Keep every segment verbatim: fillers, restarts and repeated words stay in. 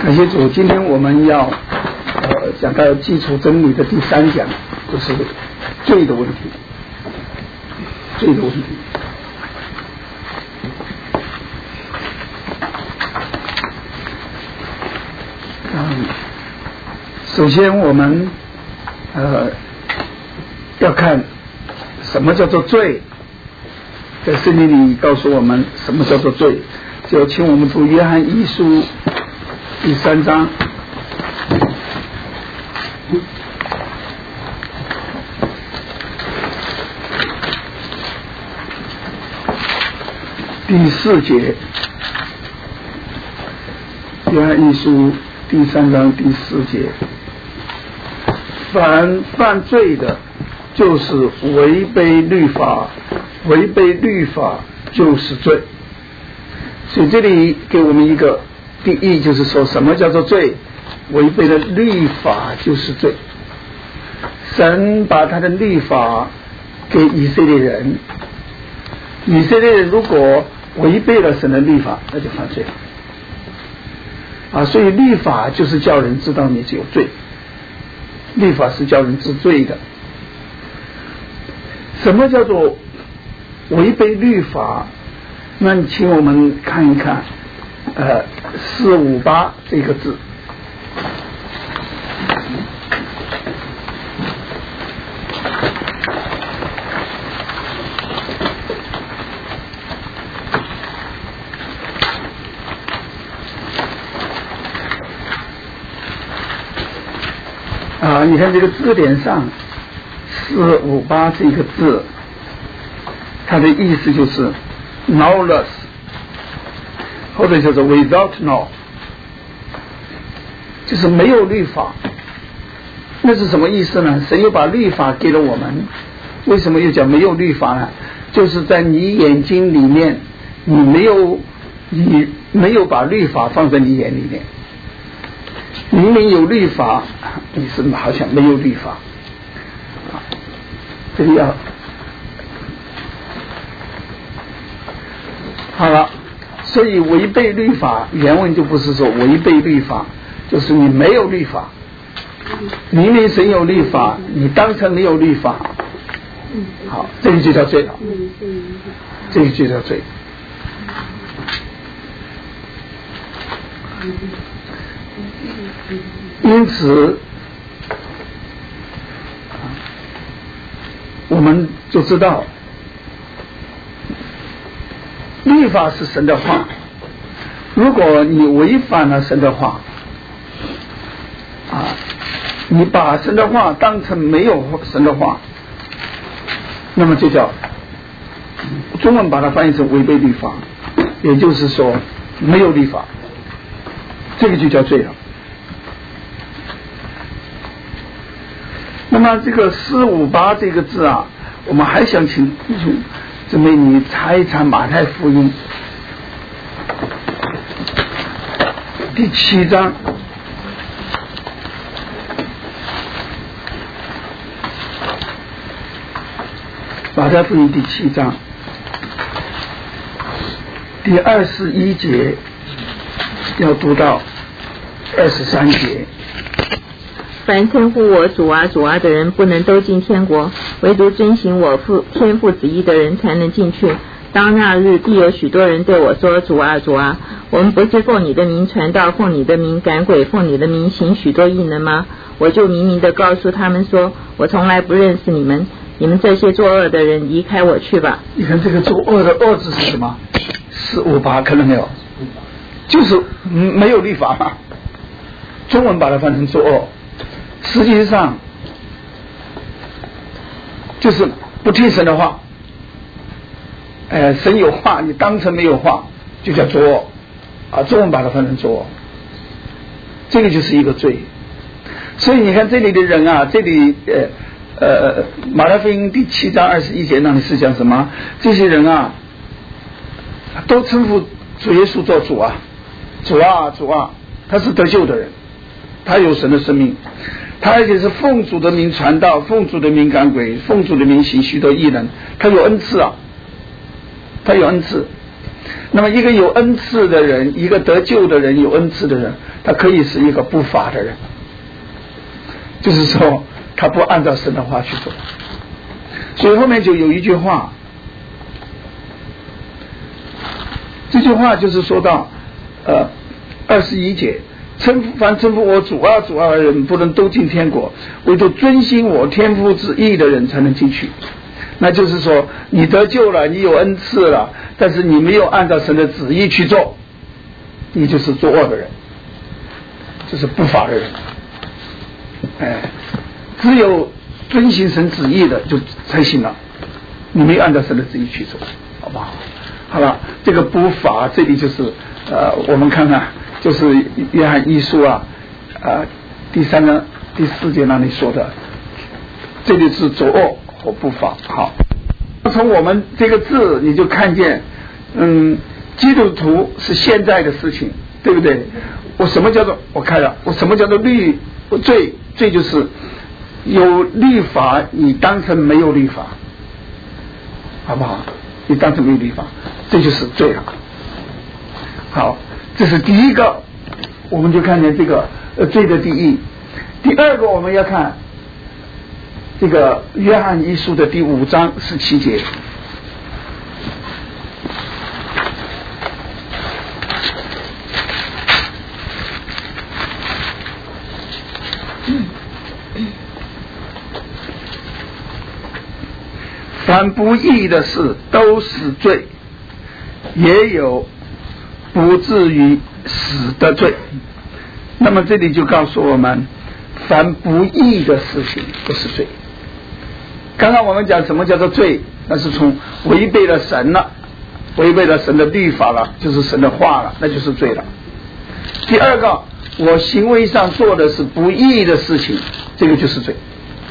感谢主，今天我们要呃讲到基础真理的第三讲，就是罪的问题，罪的问题。嗯，首先我们呃要看什么叫做罪，在圣经里告诉我们什么叫做罪，就请我们读约翰一书第三章第四节，约翰一书第三章第四节，凡犯罪的就是违背律法，违背律法就是罪。所以这里给我们一个定义，就是说什么叫做罪？违背了律法就是罪。神把他的律法给以色列人，以色列人如果违背了神的律法，那就犯罪了啊！所以律法就是叫人知道你有罪，律法是叫人知罪的。什么叫做违背律法？那请我们看一看呃四五八这个字。啊，你看这个字典上四五八这个字，它的意思就是 lawless， 或者叫做 without law， 就是没有律法。那是什么意思呢？神又把律法给了我们，为什么又讲没有律法呢？就是在你眼睛里面，你没有你没有把律法放在你眼里面。明明有律法，你是好像没有律法啊！这个要好了，所以违背律法，原文就不是说违背律法，就是你没有律法。明明神有律法，你当成没有律法，好，这个就叫罪了，这个就叫罪。因此我们就知道律法是神的话，如果你违反了神的话啊，你把神的话当成没有神的话，那么就叫中文把它翻译成违背律法，也就是说没有律法，这个就叫罪了。那么这个四五八这个字啊，我们还想请弟兄姊妹你查一查马太福音第七章，马太福音第七章第二十一节要读到二十三节。 凡称呼我主啊主啊的人，不能都进天国，唯独遵行我父天父旨意的人才能进去。当那日，必有许多人对我说：主啊主啊，我们不是奉你的名传道，奉你的名赶鬼，奉你的名行许多异能吗？我就明明的告诉他们说，我从来不认识你们，你们这些作恶的人，离开我去吧。 你看这个作恶的恶字是什么？四五八看到没有？就是没有律法嘛，中文把它翻成作恶，实际上就是不听神的话。呃，神有话，你当成没有话，就叫作恶啊。中文把它翻成作恶，这个就是一个罪。所以你看这里的人啊，这里呃呃马太福音第七章二十一节那里是讲什么？这些人啊，都称呼主耶稣做主啊，主啊主啊，他是得救的人，他有神的生命，他而且是奉主的名传道，奉主的名赶鬼，奉主的名行许多异能，他有恩赐啊，他有恩赐。 那么一个有恩赐的人，一个得救的人，有恩赐的人，他可以是一个不法的人，就是说他不按照神的话去做。所以后面就有一句话，这句话就是说到呃二十一节，称凡称呼我主啊主啊的人，不能都进天国，唯独遵行我天父旨意的人才能进去。那就是说你得救了，你有恩赐了，但是你没有按照神的旨意去做，你就是作恶的人，就是不法的人。哎，只有遵行神旨意的就才行了，你没有按照神的旨意去做，好不好？好了，这个不法这里就是呃，我们看看，就是约翰一书啊，呃，第三个第四节那里说的，这里是作恶或不法。好，从我们这个字你就看见，嗯，基督徒是现在的事情，对不对？我什么叫做我看了，我什么叫做律罪？罪就是有律法，你当成没有律法，好不好？你当成没有律法，这就是罪了。好，这是第一个，我们就看见这个呃罪的定义。第二个，我们要看这个约翰一书的第五章十七节。凡不义的事都是罪，也有不至于死的罪。那么这里就告诉我们，凡不义的事情都是罪。刚刚我们讲什么叫做罪，那是从违背了神了，违背了神的律法了，就是神的话了，那就是罪了。第二个，我行为上做的是不义的事情，这个就是罪。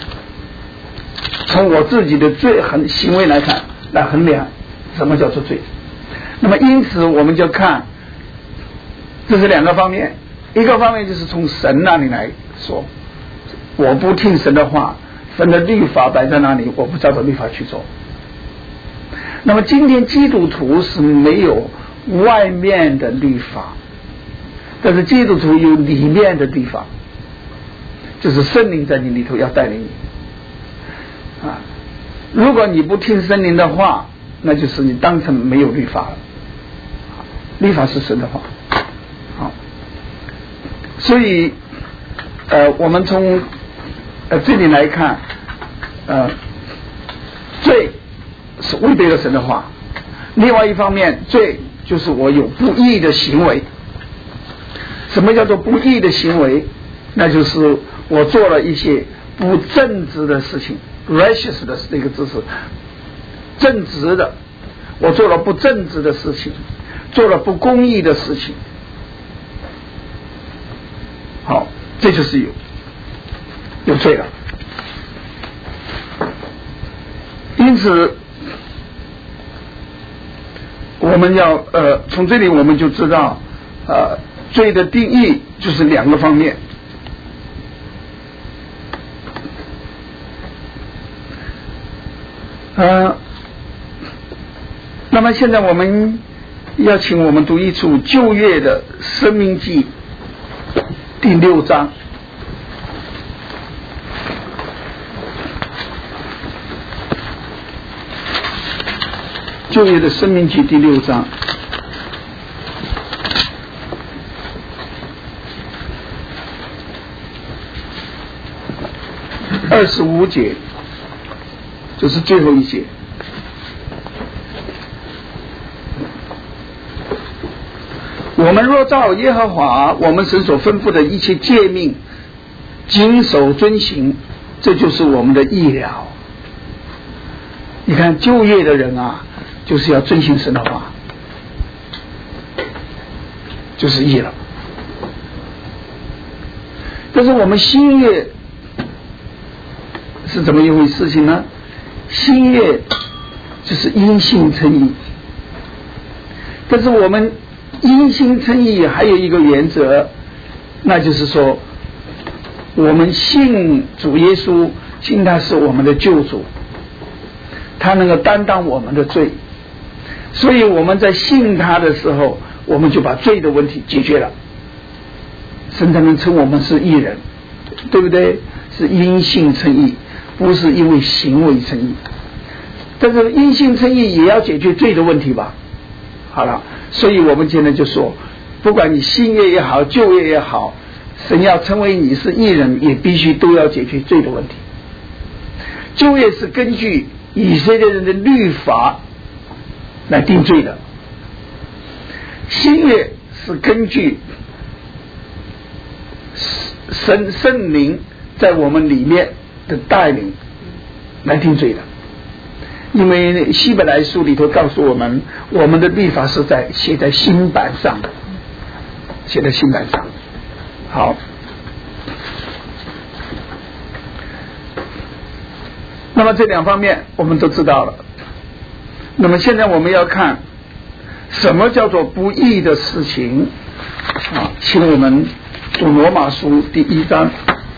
从我自己的罪衡行为来看，来衡量什么叫做罪。那么因此我们就看，这是两个方面，一个方面就是从神那里来说，我不听神的话，神的律法摆在那里，我不照着律法去做。那么今天基督徒是没有外面的律法，但是基督徒有里面的律法，就是圣灵在你里头要带领你啊。如果你不听圣灵的话，那就是你当成没有律法了。律法是神的话。好，所以呃，我们从呃这里来看，呃，罪是违背了神的话。另外一方面，罪就是我有不义的行为。什么叫做不义的行为？那就是我做了一些不正直的事情。righteous 的那个字是正直的，我做了不正直的事情，做了不公义的事情。好，这就是有有罪了。因此我们要呃从这里我们就知道呃罪的定义就是两个方面。呃，那么现在我们要请我们读一处旧约的申命记第六章。旧约的申命记第六章二十五节，就是最后一节。我们若照耶和华我们神所吩咐的一切诫命谨守遵行，这就是我们的义了。你看旧约的人啊，就是要遵行神的话，就是义了。但是我们新约是怎么一回事情呢？新约就是因信称义，但是我们因信称义还有一个原则，那就是说我们信主耶稣，信他是我们的救主，他能够担当我们的罪， 所以我们在信他的时候，我们就把罪的问题解决了，神才能称我们是义人，对不对？是因信称义，不是因为行为称义。但是因信称义也要解决罪的问题吧。好了，所以我们今天就说，不管你新约也好，旧约也好，神要成为你是义人，也必须都要解决罪的问题。旧约是根据以色列人的律法来定罪的，新约是根据神圣灵在我们里面的带领来定罪的。因为希伯来书里头告诉我们，我们的律法是在写在心板上的，写在心板上。好，那么这两方面我们都知道了。那么现在我们要看什么叫做不义的事情啊？请我们读罗马书第一章。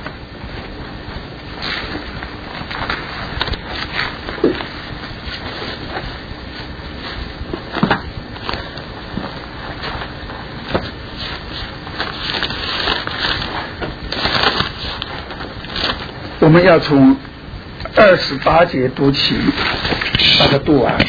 我们要从二十八节读起，把它读完。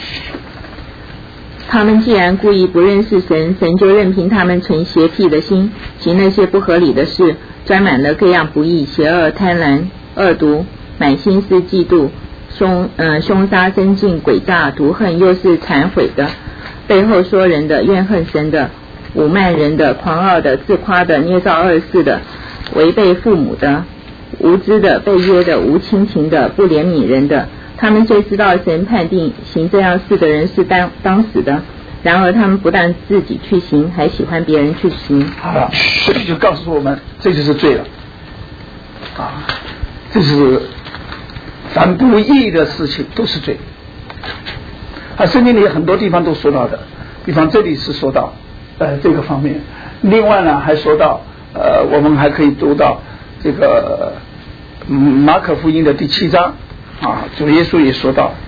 他们既然故意不认识神，神就任凭他们存邪僻的心，行那些不合理的事，沾满了各样不义、邪恶、贪婪、恶毒，满心思嫉妒、凶呃凶杀、争竞、诡诈、毒恨，又是残毁的，背后说人的、怨恨神的、侮慢人的、狂傲的、自夸的、捏造二事的、违背父母的、无知的、被约的、无亲情的、不怜悯人的。他们虽知道神判定行这样事的人是当当死的，然而他们不但自己去行，还喜欢别人去行。 好了，这就告诉我们，这就是罪了啊！这是凡不义的事情都是罪啊！圣经里很多地方都说到的，比方这里是说到呃这个方面，另外呢还说到呃我们还可以读到这个嗯马可福音的第七章啊，主耶稣也说到，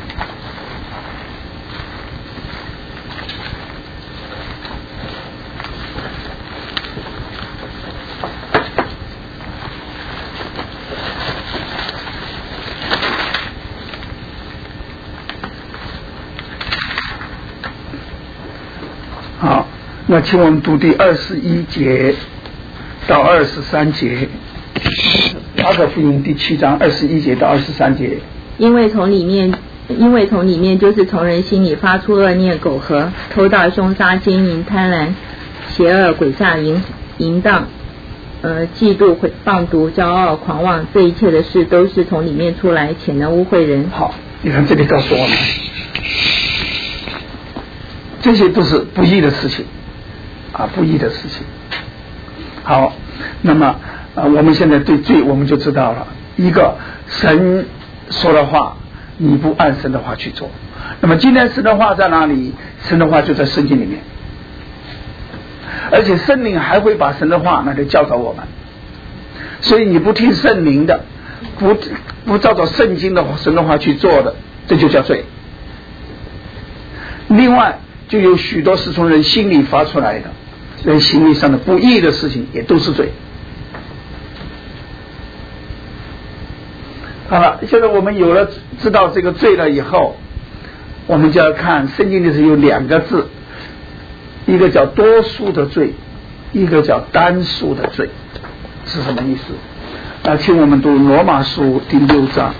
好，那请我们读第二十一节到二十三节。马可福音第七章二十一节到二十三节。 因为从里面，因为从里面就是从人心里发出恶念、苟合、偷盗、凶杀、奸淫、贪婪、邪恶、诡诈、淫淫荡、呃嫉妒、放毒、骄傲、狂妄，这一切的事都是从里面出来，且能污秽人。 好，你看这里告诉我们，这些都是不义的事情啊，不义的事情。好，那么啊，我们现在对罪我们就知道了，一个神说的话你不按神的话去做，那么今天神的话在哪里？神的话就在圣经里面，而且圣灵还会把神的话那里教导我们，所以你不听圣灵的，不不照着圣经的神的话去做的，这就叫罪。另外就有许多是从人心里发出来的，人行为上的不义的事情也都是罪。好了，现在我们有了知道这个罪了以后，我们就要看圣经里是有两个字，一个叫多数的罪，一个叫单数的罪，是什么意思？那请我们读罗马书第六章。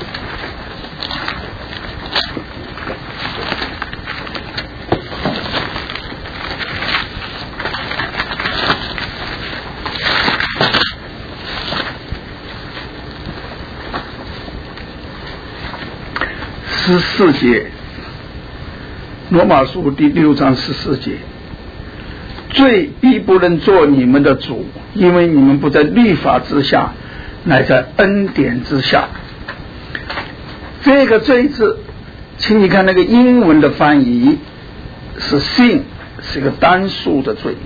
十四节，罗马书第六章十四节，罪必不能做你们的主，因为你们不在律法之下，乃在恩典之下。这个罪字，请你看那个英文的翻译是 sin， 是个单数的罪，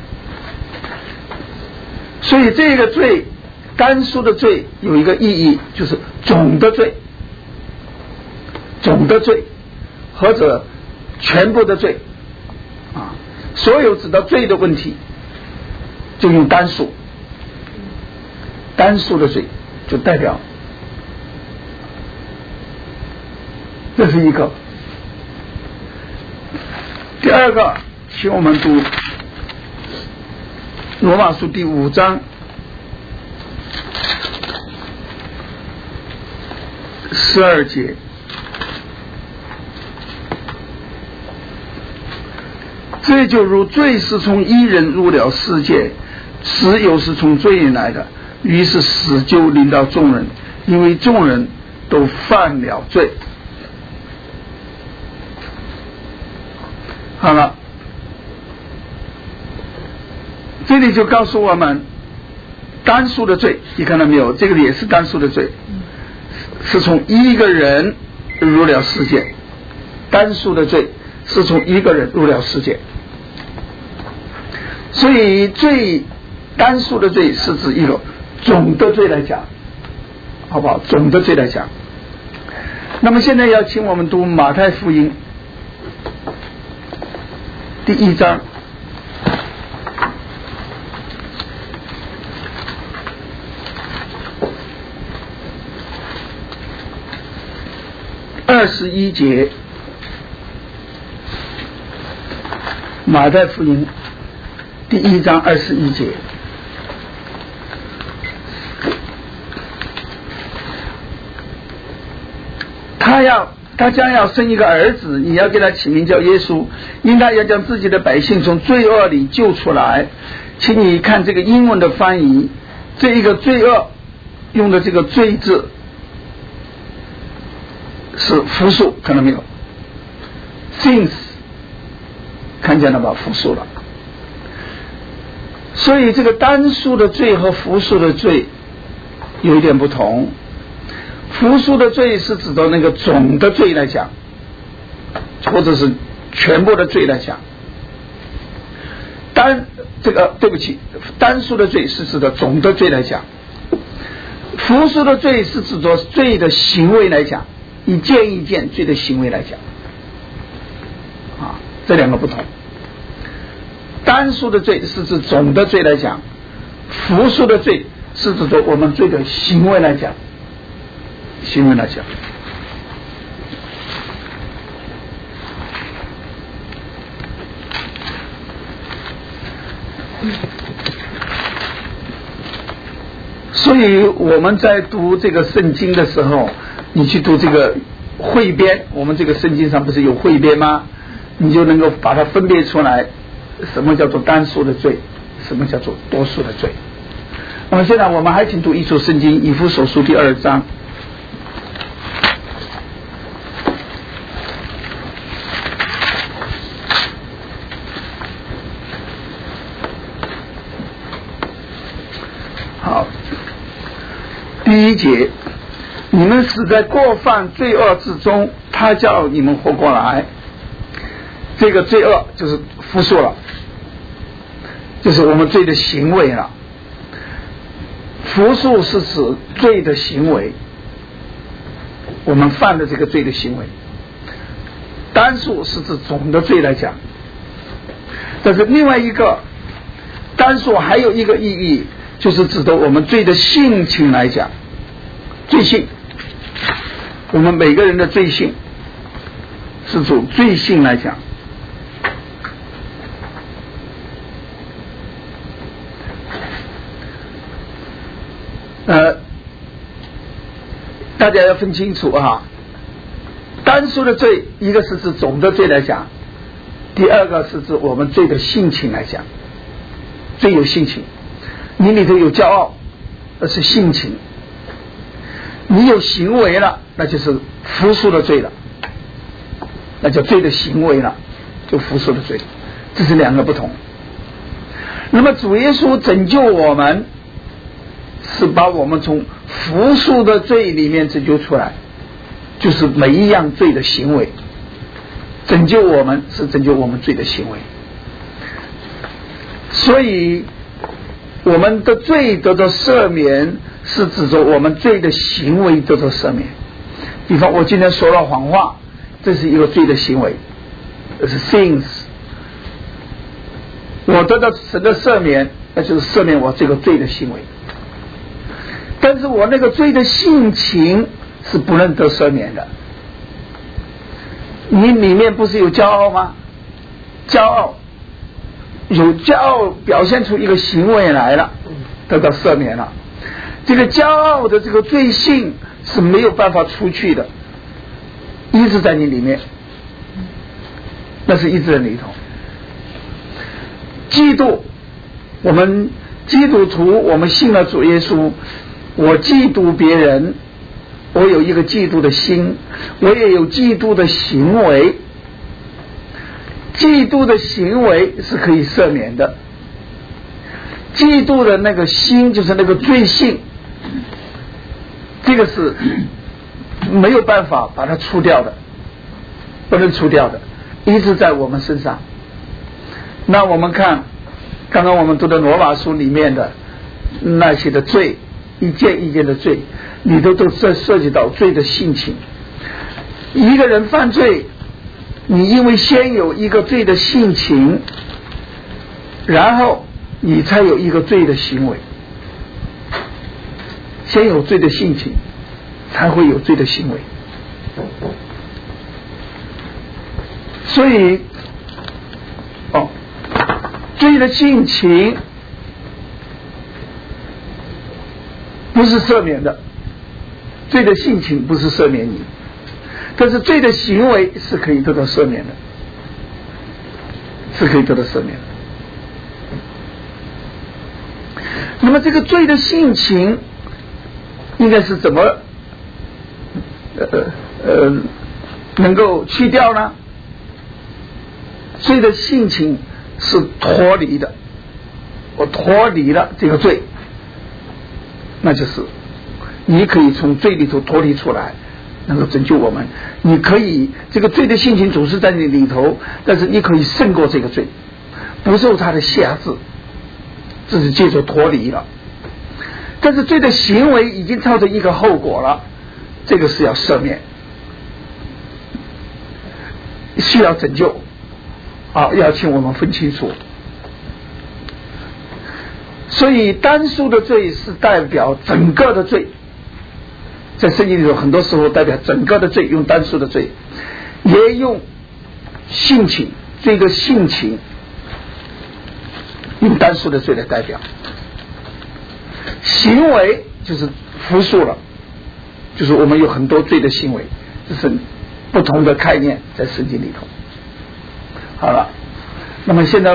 所以这个罪单数的罪有一个意义，就是总的罪，总的罪，或者全部的罪啊，所有指到罪的问题就用单数，单数的罪就代表，这是一个。第二个，请我们读罗马书第五章十二节。这就如罪是从一人入了世界，死又是从罪人来的，于是死就临到众人，因为众人都犯了罪。好了，这里就告诉我们单数的罪，你看到没有？这个也是单数的罪，是从一个人入了世界，单数的罪是从一个人入了世界。所以罪单数的罪是指一个总的罪来讲，好不好？总的罪来讲。那么现在要请我们读马太福音第一章二十一节，马太福音第一章二十一节。他要他将要生一个儿子，你要给他起名叫耶稣，因他要将自己的百姓从罪恶里救出来。请你看这个英文的翻译，这一个罪恶用的这个罪字是复数，看到没有 ？sins 看见了吧？复数了。所以这个单数的罪和复数的罪有一点不同。复数的罪是指到那个总的罪来讲，或者是全部的罪来讲。单这个对不起，单数的罪是指的总的罪来讲。复数的罪是指着罪的行为来讲，一件一件罪的行为来讲。啊，这两个不同。单数的罪是指总的罪来讲，复数的罪是指着我们罪的行为来讲，行为来讲。所以我们在读这个圣经的时候，你去读这个汇编，我们这个圣经上不是有汇编吗？你就能够把它分别出来，什么叫做单数的罪，什么叫做多数的罪。那么现在我们还请读一处圣经，以弗所书第二章。好，第一节，你们死在过犯罪恶之中，他叫你们活过来。这个罪恶就是复数了，就是我们罪的行为了。复数是指罪的行为，我们犯的这个罪的行为。单数是指总的罪来讲。但是另外一个单数还有一个意义，就是指的我们罪的性情来讲，罪性，我们每个人的罪性是从罪性来讲。呃，大家要分清楚啊，单数的罪，一个是指总的罪来讲，第二个是指我们罪的性情来讲。罪有性情，你里头有骄傲，那是性情；你有行为了，那就是复数的罪了，那叫罪的行为了，就复数的罪，这是两个不同。那么主耶稣拯救我们，是把我们从复数的罪里面拯救出来，就是每一样罪的行为。拯救我们是拯救我们罪的行为，所以我们的罪得到赦免，是指着我们罪的行为得到赦免。比方我今天说了谎话，这是一个罪的行为， 这是 sins。我得到神的赦免，那就是赦免我这个罪的行为。但是我那个罪的性情是不能得赦免的。你里面不是有骄傲吗？骄傲，有骄傲表现出一个行为来了，得到赦免了。这个骄傲的这个罪性是没有办法出去的，一直在你里面，那是一直在里头。嫉妒，我们基督徒，我们信了主耶稣，我嫉妒别人，我有一个嫉妒的心，我也有嫉妒的行为。嫉妒的行为是可以赦免的，嫉妒的那个心就是那个罪性，这个是没有办法把它除掉的，不能除掉的，一直在我们身上。那我们看刚刚我们读的罗马书里面的那些的罪，一件一件的罪里头都涉及到罪的性情。一个人犯罪，你因为先有一个罪的性情，然后你才有一个罪的行为。先有罪的性情，才会有罪的行为。所以哦，罪的性情不是赦免的，罪的性情不是赦免你，但是罪的行为是可以得到赦免的，是可以得到赦免的。那么这个罪的性情应该是怎么呃呃能够去掉呢？罪的性情是脱离的，我脱离了这个罪，那就是你可以从罪里头脱离出来，能够拯救我们。你可以这个罪的性情总是在你里头，但是你可以胜过这个罪，不受它的辖制，这是借着脱离了。但是罪的行为已经造成一个后果了，这个是要赦免，需要拯救啊！要请我们分清楚。所以单数的罪是代表整个的罪，在圣经里头很多时候代表整个的罪，用单数的罪，也用性情，这个性情用单数的罪来代表。行为就是复数了，就是我们有很多罪的行为，这是不同的概念在圣经里头。好了，那么现在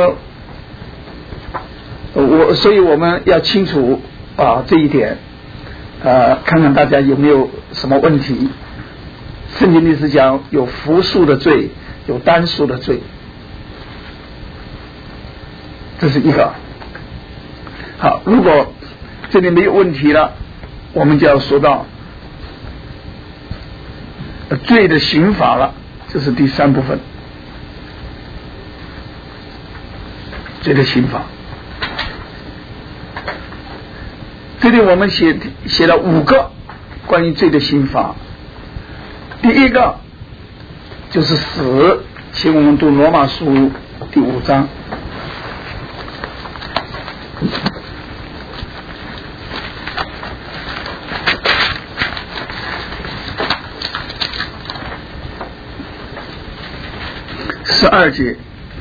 我所以我们要清楚啊这一点，呃，看看大家有没有什么问题。圣经里是讲有复数的罪，有单数的罪，这是一个。好，如果这里没有问题了，我们就要说到罪的刑罚了，这是第三部分，罪的刑罚。这里我们写写了五个关于罪的刑罚。第一个就是死，请我们读罗马书第五章。十二节，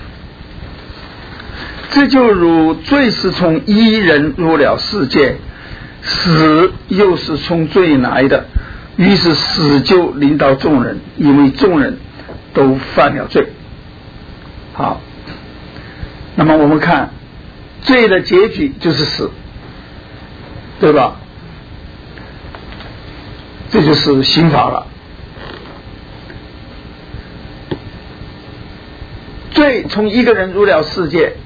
这就如罪是从一人入了世界，死又是从罪来的，于是死就临到众人，因为众人都犯了罪。好，那么我们看罪的结局就是死，对吧？这就是刑罚了。罪从一个人入了世界，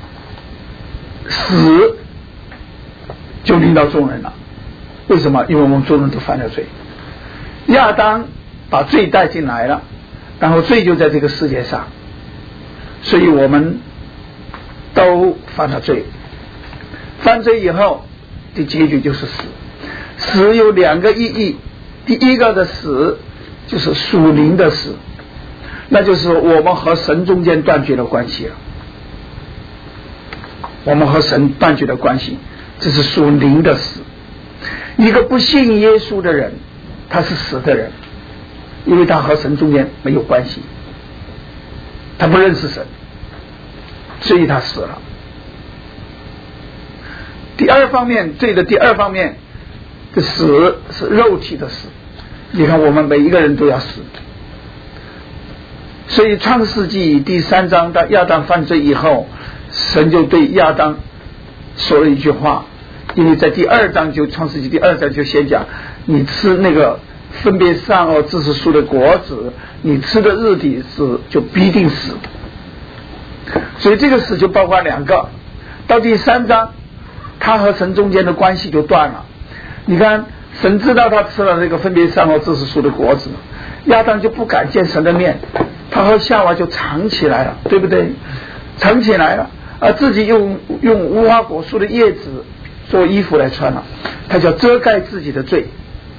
死就临到众人了。为什么？因为我们众人都犯了罪。亚当把罪带进来了，然后罪就在这个世界上，所以我们都犯了罪。犯罪以后的结局就是死。死有两个意义，第一个的死就是属灵的死， 那就是我们和神中间断绝了关系了。我们和神断绝了关系，这是属灵的死。一个不信耶稣的人，他是死的人，因为他和神中间没有关系，他不认识神，所以他死了。第二方面，罪的第二方面，这死是肉体的死。你看，我们每一个人都要死。所以创世纪第三章，当亚当犯罪以后，神就对亚当说了一句话，因为在第二章就创世纪第二章就先讲，你吃那个分别善恶知识树的果子，你吃的日底是就必定死。所以这个死就包括两个。到第三章，他和神中间的关系就断了。你看，神知道他吃了这个分别善恶知识树的果子，亚当就不敢见神的面，他和夏娃就藏起来了，对不对？藏起来了，而自己用用无花果树的叶子做衣服来穿了，他就遮盖自己的罪。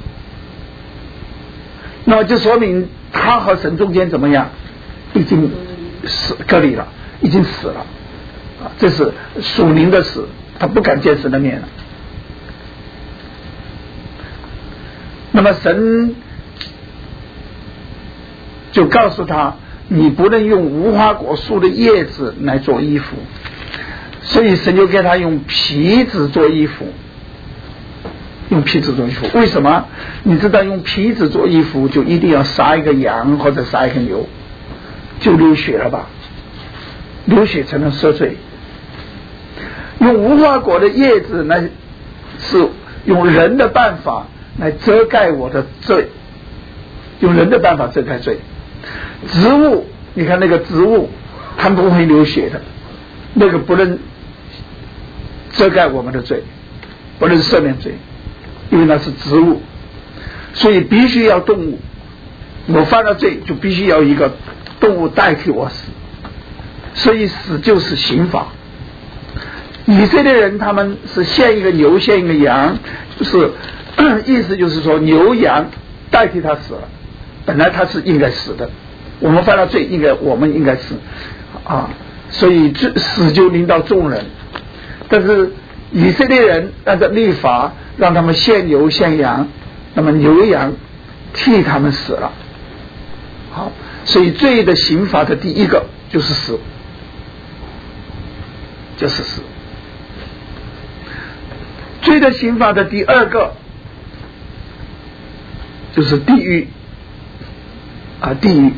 那么就说明他和神中间怎么样，已经死隔离了，已经死了啊！这是属灵的死，他不敢见神的面了。那么神就告诉他，你不能用无花果树的叶子来做衣服，所以神就给他用皮子做衣服，用皮子做衣服。为什么？你知道用皮子做衣服就一定要杀一个羊或者杀一个牛，就流血了吧，流血才能赦罪。用无花果的叶子来是用人的办法来遮盖我的罪，用人的办法遮盖罪。植物，你看那个植物它不会流血的，那个不能遮盖我们的罪，不能赦免罪，因为那是植物，所以必须要动物。我犯了罪就必须要一个动物代替我死，所以死就是刑罚。以色列人他们是献一个牛献一个羊，就是意思就是说牛羊代替他死了，本来他是应该死的，我们犯了罪应该我们应该死啊，所以死就临到众人。但是以色列人按照律法让他们献牛献羊，那么牛羊替他们死了。好，所以罪的刑罚的第一个就是死，就是死。罪的刑罚的第二个就是地狱啊，地狱。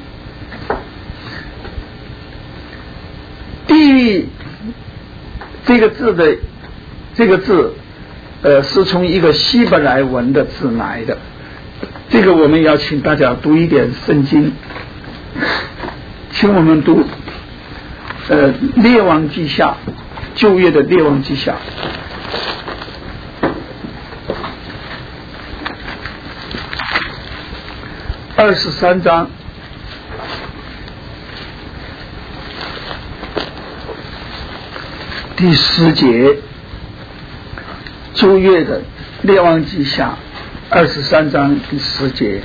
地狱这个字的这个字，呃，是从一个希伯来文的字来的。这个我们要请大家读一点圣经，请我们读呃列王记下，旧约的列王记下。二十三章第十节，旧约的列王记下二十三章第十节，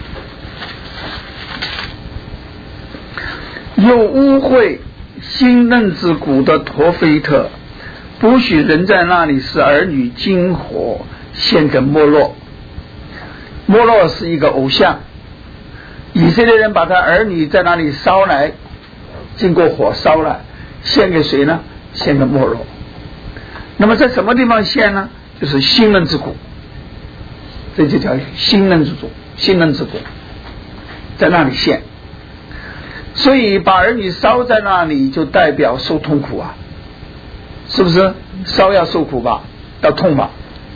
有污秽新嫩之骨的陀斐特，不许人在那里使儿女经火献给摩洛。摩洛是一个偶像，以色列人把他儿女在那里烧来，经过火烧了，献给谁呢？献给摩洛。那么在什么地方献呢？就是新嫩之骨，这就叫新嫩之骨，新嫩之骨在那里献。所以把儿女烧在那里就代表受痛苦啊，是不是？烧要受苦吧，要痛吧。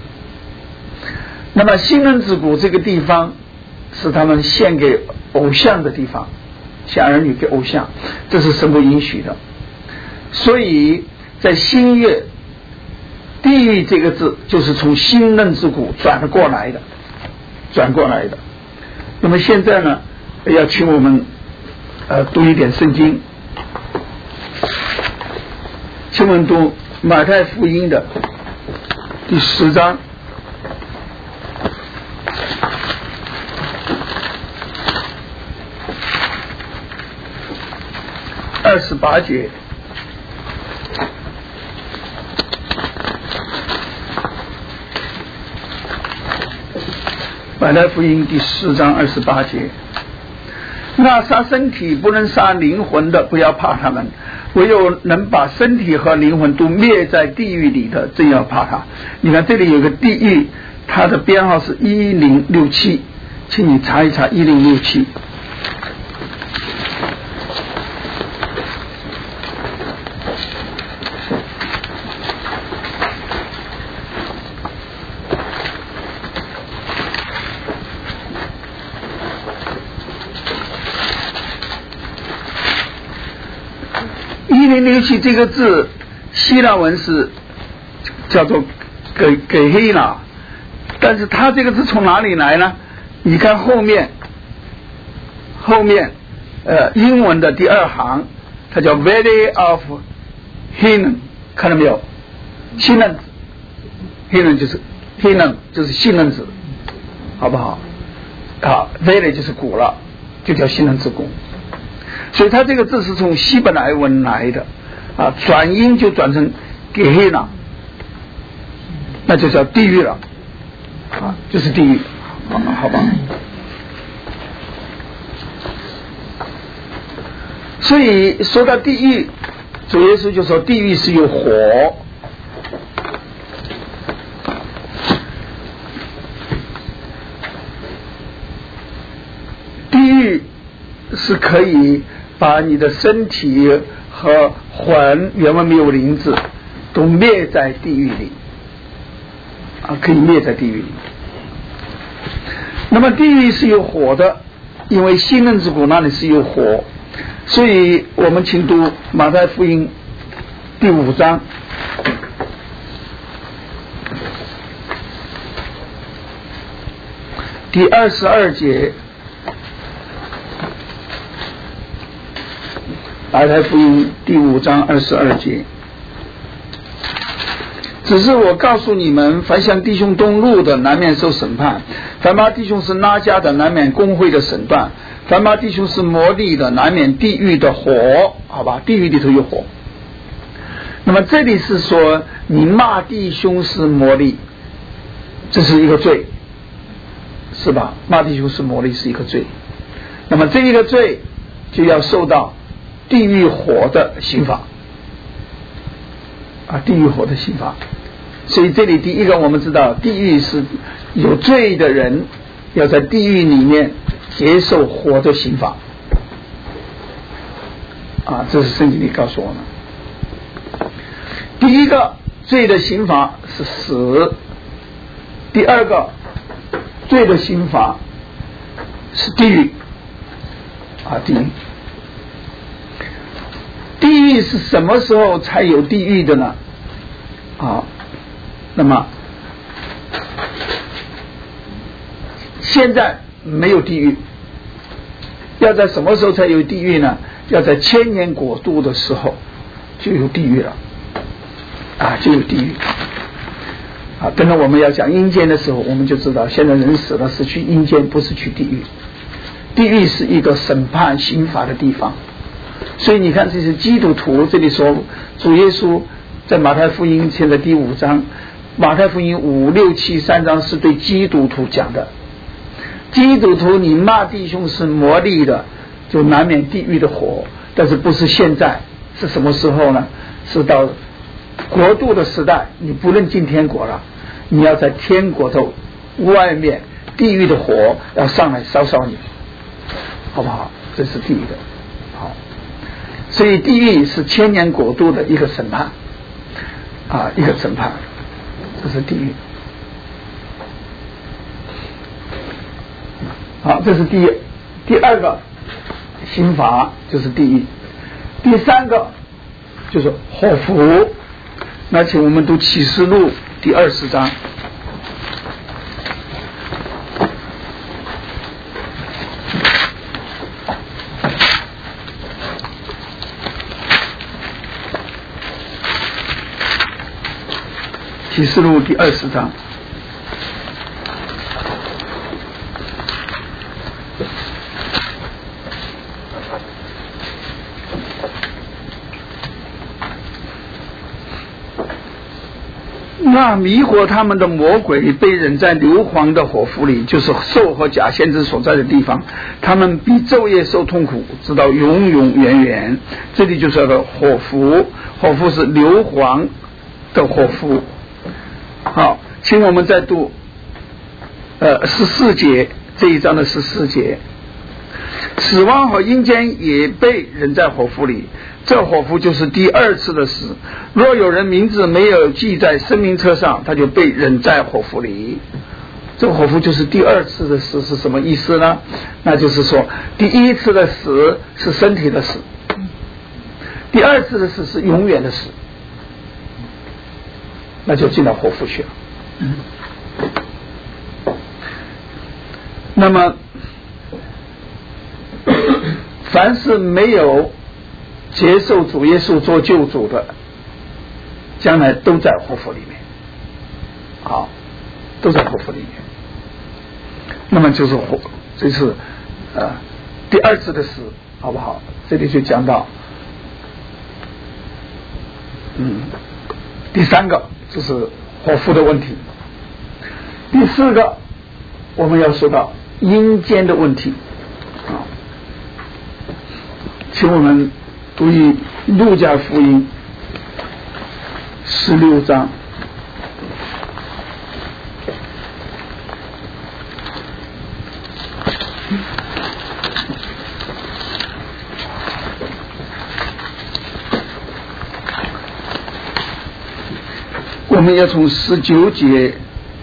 那么新嫩之骨这个地方是他们献给偶像的地方，献儿女给偶像，这是神不允许的。所以在新约，地狱这个字就是从新嫩之骨转过来的，转过来的。那么现在呢，要请我们呃读一点圣经，请我们读马太福音的第十章。 二十八节。马太福音第四章二十八节，那杀身体不能杀灵魂的，不要怕他们；唯有能把身体和灵魂都灭在地狱里的，真要怕他。你看这里有个地狱，它的编号是一零六七，请你查一查一零六七。一零六七这个字，希腊文是叫做给给黑了，但是它这个字从哪里来呢？你看后面，后面呃英文的第二行，它叫 Valley of Hinnom， 看到没有？信任子 ，Hinnom 就是 Hinnom 就是信任子，好不好？啊 ，Valley 就是谷了，就叫信任之谷。所以它这个字是从希伯来文来的，啊，转音就转成给黑了，那就叫地狱了，啊，就是地狱，好，好吧？所以说到地狱，主耶稣就说地狱是有火，地狱是可以把你的身体和魂，原文没有灵字，都灭在地狱里，啊，可以灭在地狱里。那么地狱是有火的，因为信任之谷那里是有火，所以我们请读马太福音第五章第二十二节。马太福音第五章二十二节，只是我告诉你们，凡向弟兄动怒的，难免受审判；凡把弟兄是拉加的，难免公会的审断；凡把弟兄是魔力的，难免地狱的火。好吧，地狱里头有火。那么这里是说，你骂弟兄是魔力，这是一个罪，是吧？骂弟兄是魔力是一个罪。那么这一个罪就要受到地狱火的刑罚啊，地狱火的刑罚。所以这里第一个我们知道，地狱是有罪的人要在地狱里面接受火的刑罚啊，这是圣经里告诉我们。第一个罪的刑罚是死，第二个罪的刑罚是地狱啊，地狱。地狱是什么时候才有地狱的呢？啊，那么现在没有地狱，要在什么时候才有地狱呢？要在千年国度的时候就有地狱了，啊，就有地狱。啊，等到我们要讲阴间的时候，我们就知道，现在人死了是去阴间，不是去地狱。地狱是一个审判刑罚的地方。所以你看，这是基督徒。这里说主耶稣在马太福音现在第五章，马太福音五六七三章是对基督徒讲的。基督徒，你骂弟兄是魔力的，就难免地狱的火。但是不是现在，是什么时候呢？是到国度的时代，你不能进天国了，你要在天国的外面，地狱的火要上来烧烧你，好不好？这是地狱的。所以地狱是千年国度的一个审判啊，一个审判，这是地狱。好，这是第一第二个刑罚就是地狱。第三个就是祸福。那请我们读启示录第二十章。启示录第二十章， 那迷惑他们的魔鬼被扔在硫磺的火湖里，就是兽和假先知所在的地方，他们必昼夜受痛苦，直到永永远远。这里就是那个火湖，火湖是硫磺的火湖。好，请我们再读呃十四节，这一章的十四节，死亡和阴间也被扔在火湖里，这火湖就是第二次的死。若有人名字没有记在生命册上，他就被扔在火湖里。这个火湖就是第二次的死，是什么意思呢？那就是说，第一次的死是身体的死，第二次的死是永远的死，那就进到火湖去了。嗯，那么凡是没有接受主耶稣做救主的，将来都在火湖里面。好，都在火湖里面。那么就是火，这是呃第二次的死，好不好？这里就讲到，嗯，第三个就是火湖的问题。第四个，我们要说到阴间的问题。啊，请我们读以路加福音十六章。我们要从十九节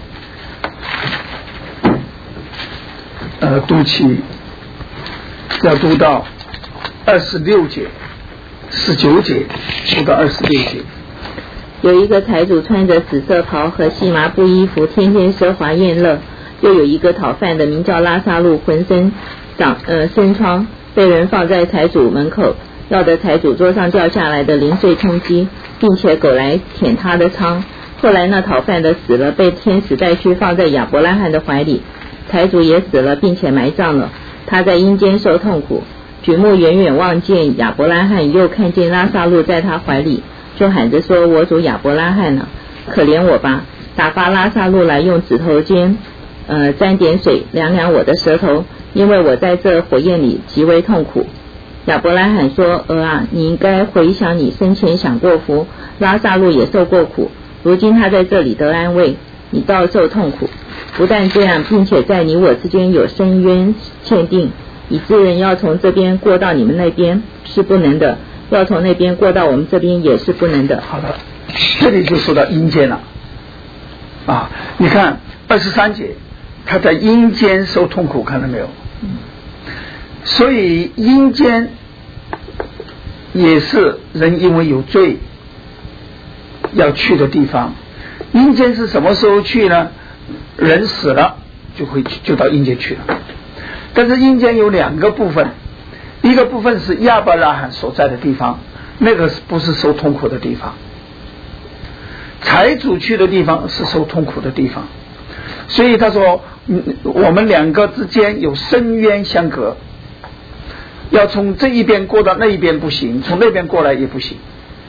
呃读起，要读到二十六节，十九节读到二十六节。 有一个财主穿着紫色袍和细麻布衣服，天天奢华宴乐；又有一个讨饭的，名叫拉撒路，浑身长呃生疮，被人放在财主门口，要得财主桌上掉下来的零碎充饥，并且狗来舔他的疮。后来那讨饭的死了，被天使带去放在亚伯拉罕的怀里。财主也死了，并且埋葬了。他在阴间受痛苦，举目远远望见亚伯拉罕，又看见拉撒路在他怀里，就喊着说：我主亚伯拉罕啊，可怜我吧，打发拉撒路来，用指头尖呃沾点水凉凉我的舌头，因为我在这火焰里极为痛苦。亚伯拉罕说：儿啊，你应该回想你生前享过福，拉撒路也受过苦，如今他在这里得安慰，你倒受痛苦。不但这样，并且在你我之间有深渊限定，以致人要从这边过到你们那边是不能的，要从那边过到我们这边也是不能的。 好的，这里就说到阴间了啊！你看二十三节，他在阴间受痛苦，看到没有？所以阴间也是人因为有罪要去的地方。阴间是什么时候去呢？人死了就会就到阴间去了。但是阴间有两个部分，一个部分是亚伯拉罕所在的地方，那个不是受痛苦的地方。财主去的地方是受痛苦的地方。所以他说，嗯，我们两个之间有深渊相隔，要从这一边过到那一边不行，从那边过来也不行。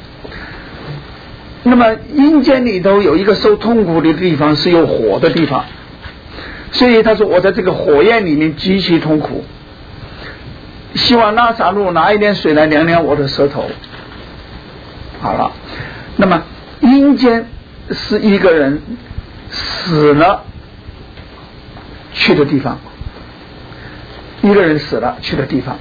那么阴间里头有一个受痛苦的地方，是有火的地方，所以他说我在这个火焰里面极其痛苦，希望拉撒路拿一点水来凉凉我的舌头。好了，那么阴间是一个人死了去的地方，一个人死了去的地方。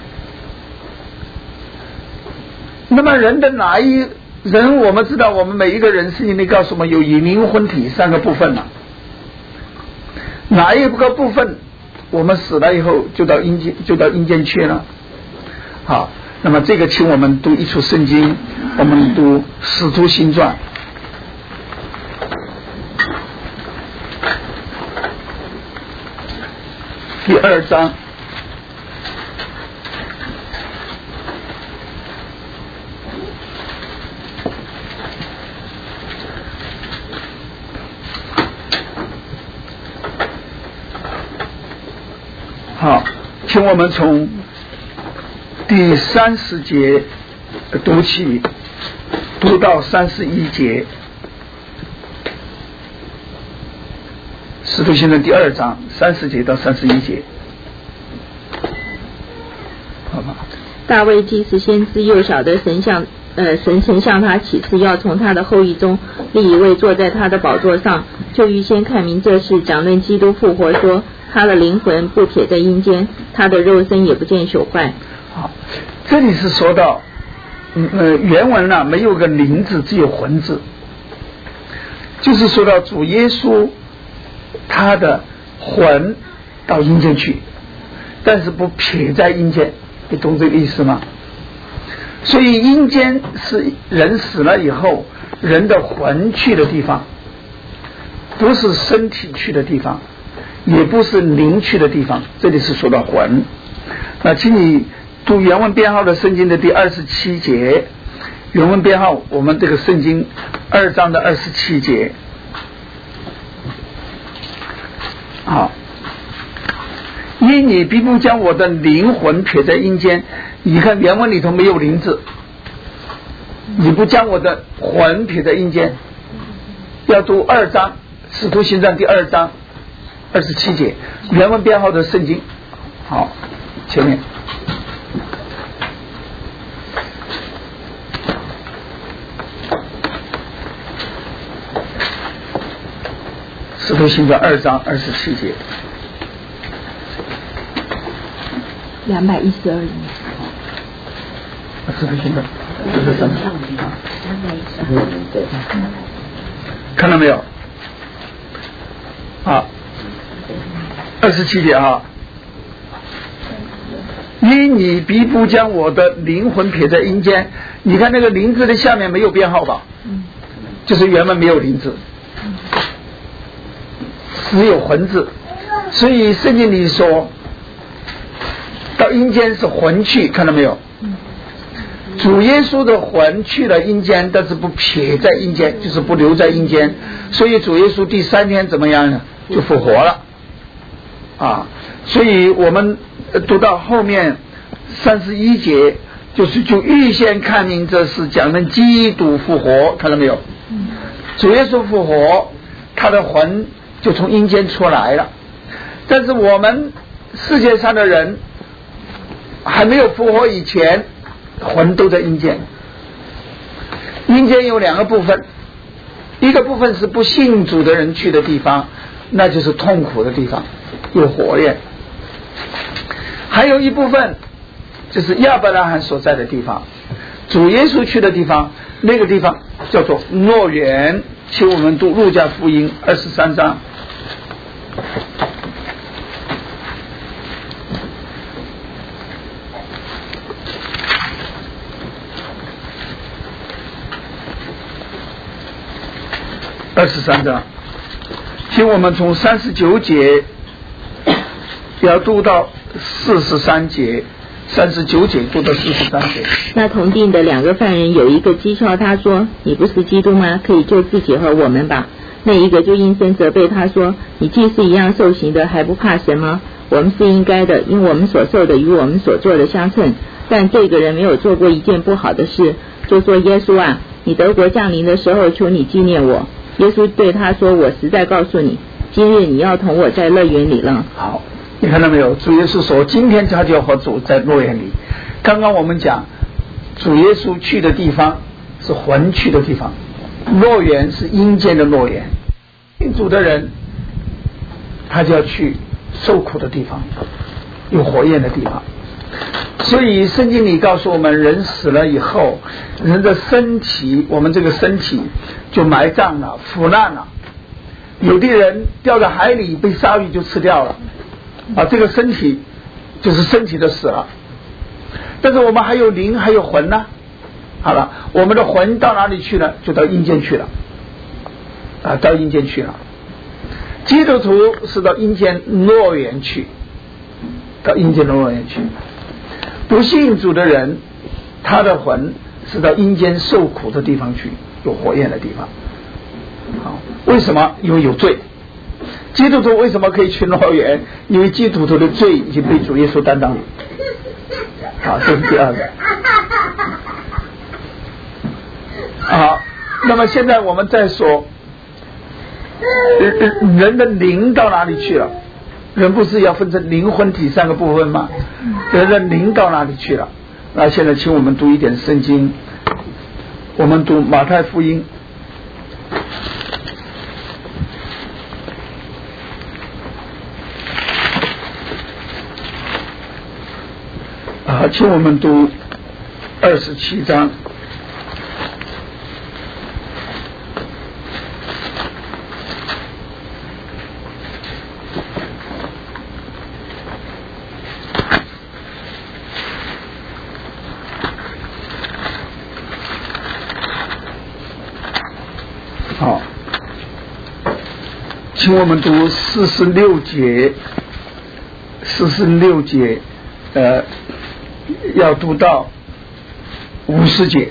那么人的哪一人，我们知道我们每一个人圣经里告诉我们有以灵魂体三个部分了，哪一个部分我们死了以后就到阴间就到阴间去了？好，那么这个请我们读一处圣经，我们读使徒行传第二章好，请我们从第三十节读起，读到三十一节。 使徒行传第二章三十节到三十一节，好吧。 大卫既是先知，又晓得神向呃神曾向他启示，要从他的后裔中立一位坐在他的宝座上，就预先看明这事，讲论基督复活，说他的灵魂不撇在阴间，他的肉身也不见朽坏。 好，这里是说到，嗯呃，原文呢、啊、没有个灵字，只有魂字，就是说到主耶稣他的魂到阴间去，但是不撇在阴间，你懂这个意思吗？所以阴间是人死了以后人的魂去的地方，不是身体去的地方，也不是灵去的地方，这里是说到魂。那请你读原文编号的圣经的第二十七节，原文编号我们这个圣经二章的二十七节。好，因你必不将我的灵魂撇在阴间，你看原文里头没有灵字，你不将我的魂撇在阴间，要读二章使徒行传第二章二十七节，原文编号的圣经。好，前面使徒行传二章二十七节， 两百一十二页。 使徒行传这是什么？看到没有？啊，二十七节啊，因你必不将我的灵魂撇在阴间。你看那个灵字的下面没有编号吧？就是原文没有灵字，只有魂字。所以圣经里说到阴间是魂去，看到没有？主耶稣的魂去了阴间，但是不撇在阴间，就是不留在阴间。所以主耶稣第三天怎么样呢？就复活了啊！所以我们读到后面三十一节，就是就预先看明这是讲论基督复活，看到没有？主耶稣复活，他的魂就从阴间出来了。但是我们世界上的人还没有复活以前，魂都在阴间。阴间有两个部分，一个部分是不信主的人去的地方，那就是痛苦的地方，有火焰；还有一部分就是亚伯拉罕所在的地方，主耶稣去的地方，那个地方叫做乐园。请我们读路加福音二十三章。二十三章，请我们从三十九节要读到四十三节，三十九节读到四十三节。 那同定的两个犯人有一个讥笑他说：“你不是基督吗？可以救自己和我们吧。”那一个就应声责备他说：“你既是一样受刑的，还不怕神吗？我们是应该的，因我们所受的与我们所做的相称。但这个人没有做过一件不好的事，就说耶稣啊，你得国降临的时候，求你纪念我。耶稣对他说：我实在告诉你，今日你要同我在乐园里了。” 好，你看到没有？主耶稣说今天他就要和主在乐园里。刚刚我们讲主耶稣去的地方是魂去的地方，乐园是阴间的乐园。信主的人他就要去受苦的地方，有火焰的地方。所以圣经里告诉我们，人死了以后，人的身体，我们这个身体就埋葬了，腐烂了。有的人掉到海里被鲨鱼就吃掉了啊，这个身体就是身体的死了。但是我们还有灵还有魂呢。好了，我们的魂到哪里去了？就到阴间去了啊，到阴间去了。基督徒是到阴间乐园去，到阴间的乐园去。不信主的人，他的魂是到阴间受苦的地方去，有火焰的地方。好，为什么？因为有罪。基督徒为什么可以去乐园？因为基督徒的罪已经被主耶稣担当了。好，这是第二个。好，那么现在我们再说人的灵到哪里去了？人不是要分成灵魂体三个部分吗？人的灵到哪里去了？那现在请我们读一点圣经，我们读马太福音啊，请我们读二十七章。好，请我们读四十六节，四十六节，呃，要读到五十节。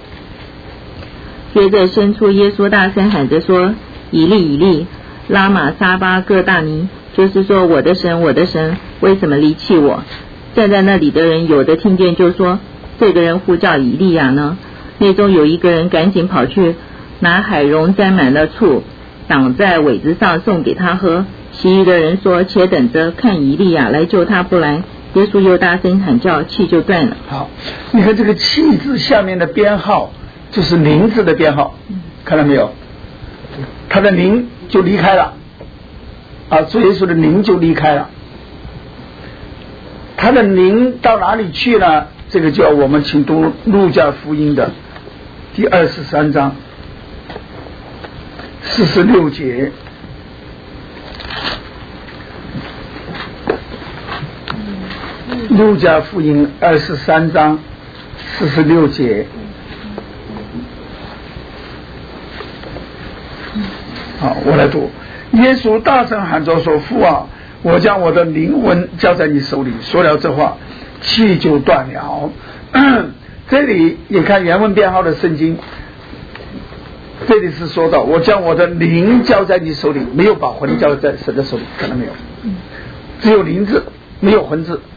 接着伸出耶稣大声喊着说：“以利以利，拉玛撒巴各大尼。”就是说，我的神，我的神，为什么离弃我？站在那里的人有的听见就说：“这个人呼叫以利亚呢？”内中有一个人赶紧跑去拿海蓉沾满了醋，挡在苇子上送给他喝。其余的人说：“且等着看以利亚来救他，不来。”耶稣又大声喊叫，气就断了。 好，你看这个气字下面的编号就是灵字的编号，看到没有？他的灵就离开了啊，主耶稣的灵就离开了。他的灵到哪里去呢？这个叫我们请读路加福音的第二十三章四十六节。路加福音二十三章四十六节。好，我来读。耶稣大声喊着说：“父啊，我将我的灵魂交在你手里。”说了这话，气就断了。这里也看原文编号的圣经，这里是说到我将我的灵交在你手里，没有把魂交在神的手里，看到没有？只有灵字，没有魂字。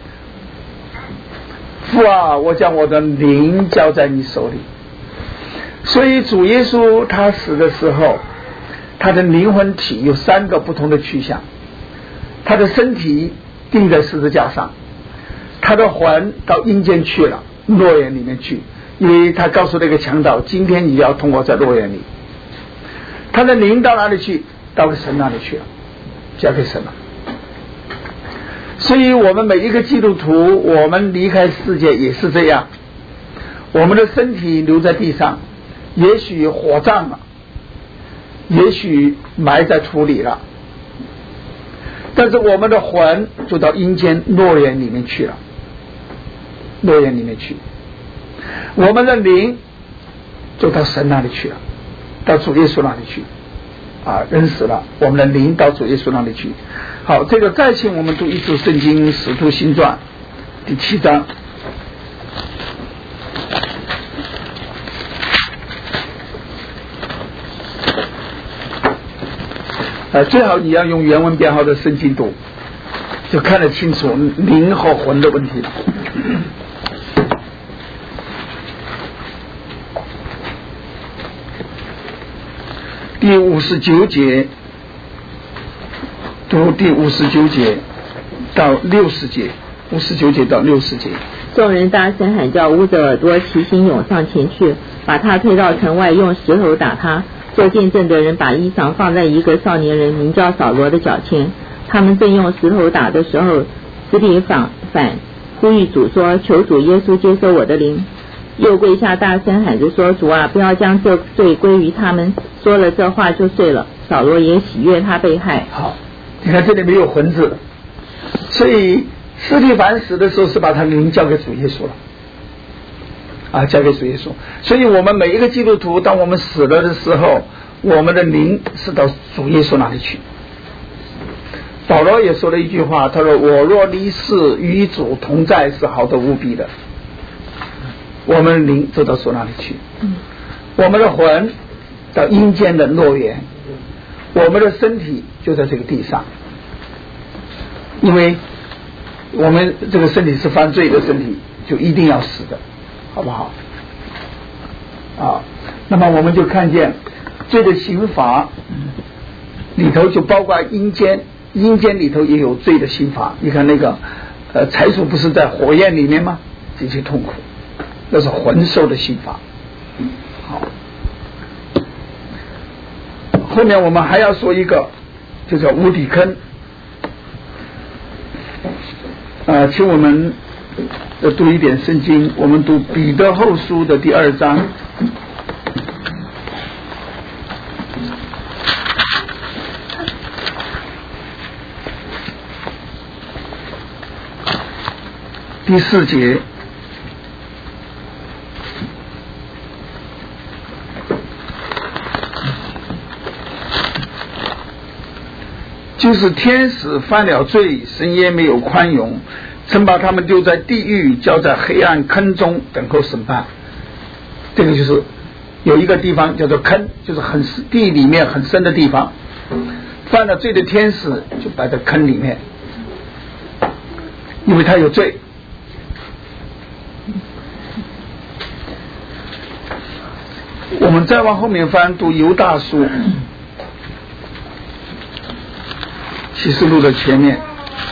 父啊，我将我的灵交在你手里。所以主耶稣他死的时候，他的灵魂体有三个不同的去向。他的身体钉在十字架上，他的魂到阴间去了，诺园里面去，因为他告诉那个强盗，今天你要同我在诺园里。他的灵到哪里去？到神那里去了，交给神了。所以我们每一个基督徒，我们离开世界也是这样，我们的身体留在地上，也许火葬了，也许埋在土里了，但是我们的魂就到阴间诺园里面去了，诺园里面去，我们的灵就到神那里去了，到主耶稣那里去啊，人死了，我们的灵到主耶稣那里去。好，这个再请我们读一组圣经《使徒行传》第七章。呃，最好你要用原文编号的圣经读，就看得清楚灵和魂的问题了。第五十九节，读第五十九节到六十节，五十九节到六十节。 众人大声喊叫，捂着耳朵齐心涌上前去，把他推到城外，用石头打他。做见证的人把衣裳放在一个少年人名叫扫罗的脚前，他们正用石头打的时候，司提反反呼吁主说：“求主耶稣接受我的灵。”又跪下大声喊着说：“主啊，不要将这罪归于他们。”说了这话就睡了。扫罗也喜悦他被害。 好，你看这里没有魂字，所以司提反死的时候是把他灵交给主耶稣了啊，交给主耶稣。所以我们每一个基督徒，当我们死了的时候，我们的灵是到主耶稣那里去。保罗也说了一句话，他说：“我若离世与主同在，是好的无比的。”我们的灵走到主那里去，我们的魂到阴间的诺园，我们的身体就在这个地上，因为我们这个身体是犯罪的身体，就一定要死的，好不好？啊，那么我们就看见罪的刑罚里头就包括阴间，阴间里头也有罪的刑罚。你看那个呃财主不是在火焰里面吗？极其痛苦，那是魂受的刑罚。好，后面我们还要说一个，就叫无底坑。呃，请我们呃读一点圣经，我们读彼得后书的第二章。第四节，就是天使犯了罪，神也没有宽容，曾把他们丢在地狱，交在黑暗坑中等候审判。这个就是有一个地方叫做坑，就是很地里面很深的地方，犯了罪的天使就摆在坑里面，因为他有罪。我们再往后面翻读犹大书，启示录的前面，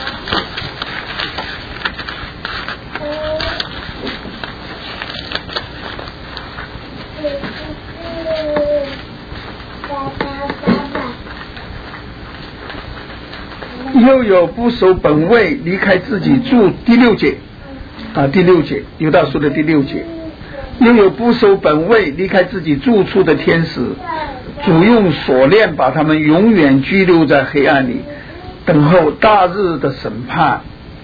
又有不守本位离开自己住，第六节啊，第六节犹大书的第六节，又有不守本位离开自己住处的天使，主用锁链把他们永远拘留在黑暗里，等候大日的审判。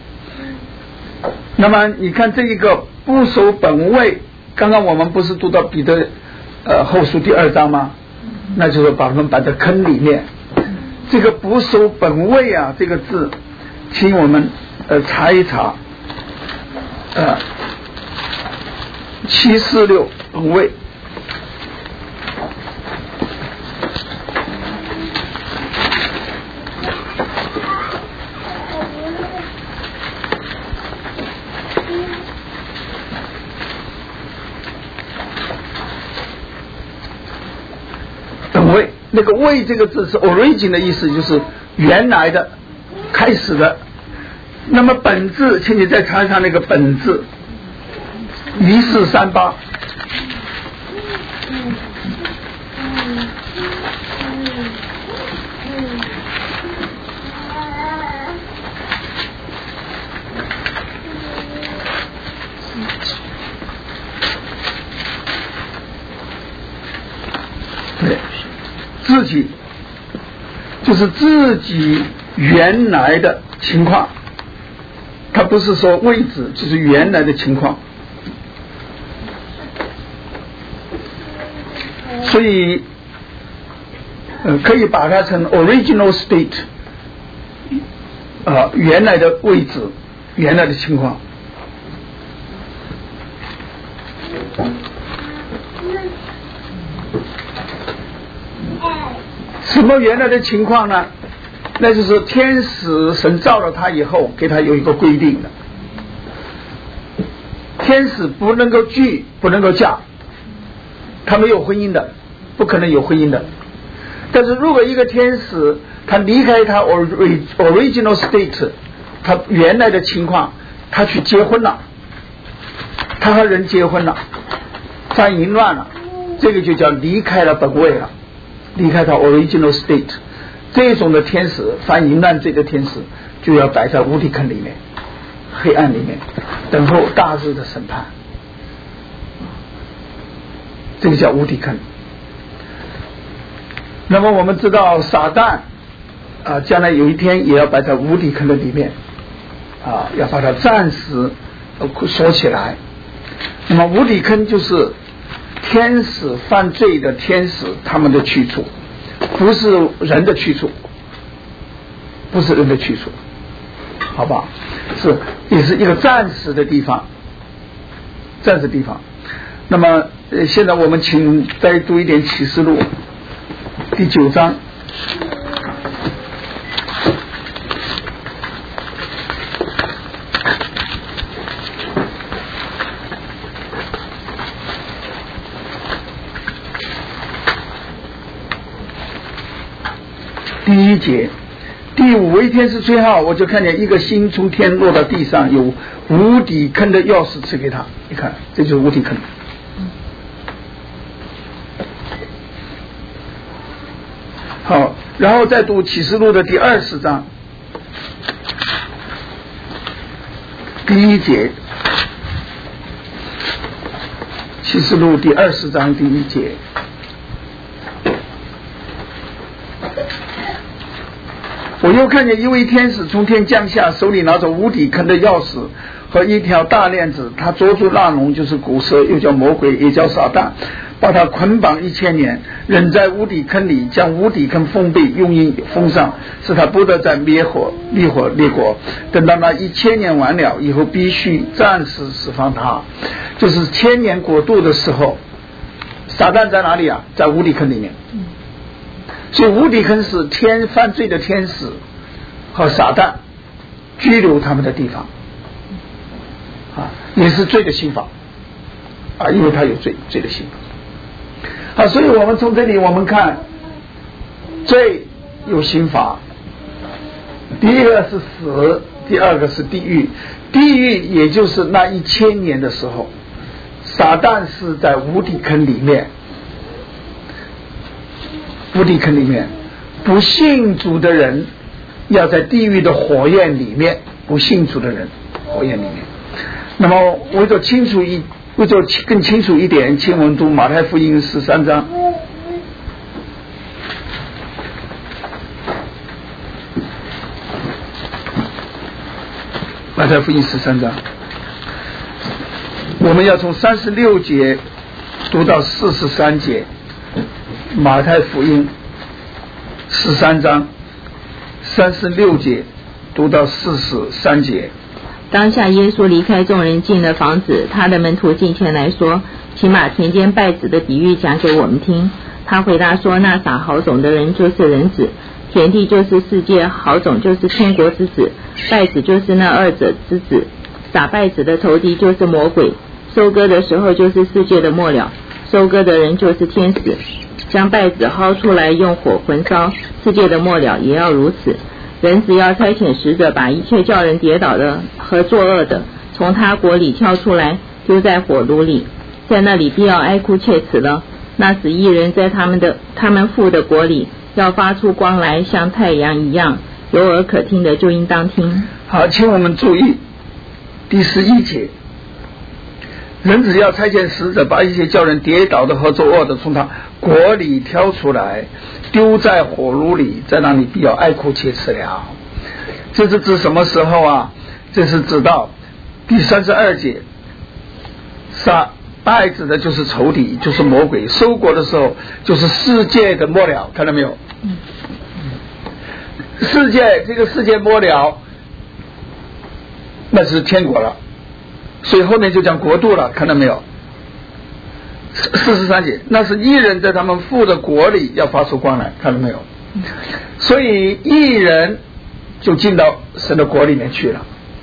那么你看这一个不守本位，刚刚我们不是读到彼得呃后书第二章吗？那就是把他们摆在坑里面。这个不守本位啊，这个字，请我们呃查一查，呃七四六本位。本位，那个位这个字是 origin 的意思，就是原来的、开始的。那么本字，请你再查一查那个本字，一四三八。对，自己就是自己原来的情况，它不是说位置，就是原来的情况。所以呃可以把它成 original state 啊、呃，原来的位置，原来的情况。什么原来的情况呢？那就是天使神造了他以后，给他有一个规定的，天使不能够聚，不能够嫁，他没有婚姻的，不可能有婚姻的。但是如果一个天使他离开他 original state， 他原来的情况，他去结婚了，他和人结婚了，犯淫乱了，这个就叫离开了本位了，离开他 original state。这种的天使，犯淫乱罪的天使，就要摆在无底坑里面、黑暗里面，等候大日的审判。这个叫无底坑。那么我们知道撒旦啊，将来有一天也要摆在无底坑的里面啊，要把它暂时锁起来。那么无底坑就是天使犯罪的天使他们的去处，不是人的去处，不是人的去处，好吧？是也是一个暂时的地方，暂时地方。那么、呃、现在我们请再读一点启示录第九章。 第一节，第五位天使吹号，我就看见一个星从天落到地上，有无底坑的钥匙赐给他。你看，这就是无底坑。好，然后再读启示录的第二十章第一节，启示录第二十章第一节。我又看见一位天使从天降下，手里拿着无底坑的钥匙和一条大链子，他捉住那龙，就是古蛇，又叫魔鬼，也叫撒旦，把他捆绑一千年，扔在无底坑里，将无底坑封闭，用印封上，使他不得再灭火灭火列国。等到那一千年完了以后，必须暂时释放他，就是千年国度的时候。撒旦在哪里啊？在无底坑里面。所以无底坑是天犯罪的天使和撒旦拘留他们的地方啊，也是罪的刑罚啊，因为他有罪罪的刑罚啊。所以我们从这里我们看，罪有刑罚，第一个是死，第二个是地狱。地狱也就是那一千年的时候，撒旦是在无底坑里面，无底坑里面，不信主的人要在地狱的火焰里面，不信主的人火焰里面。那么为了清楚一为了更清楚一点，请我们读马太福音十三章。马太福音十三章，我们要从三十六节读到四十三节。马太福音十三章三十六节读到四十三节。 当下耶稣离开众人，进了房子，他的门徒进前来说，请把田间稗子的比喻讲给我们听。他回答说，那撒好种的人就是人子，田地就是世界，好种就是天国之子，稗子就是那二者之子。撒稗子的仇敌就是魔鬼，收割的时候就是世界的末了，收割的人就是天使。将稗子薅出来，用火焚烧，世界的末了也要如此。人子要差遣使者，把一切叫人跌倒的和作恶的，从他国里挑出来，丢在火炉里，在那里必要哀哭切齿了。那时义人在他们的他们父的国里，要发出光来，像太阳一样。有耳可听的就应当听。 好，请我们注意第十一节。人只要差遣使者，把一些叫人跌倒的和作恶的从他国里挑出来，丢在火炉里，在那里必要哀哭切齿了。这是指什么时候啊？这是指到第三十二节，撒稗子的就是仇敌，就是魔鬼，收国的时候就是世界的末了，看到没有？世界这个世界末了，那是天国了。所以后面就讲国度了，看到没有？四十三节，那是义人在他们父的国里要发出光来，看到没有？所以义人就进到神的国里面去了，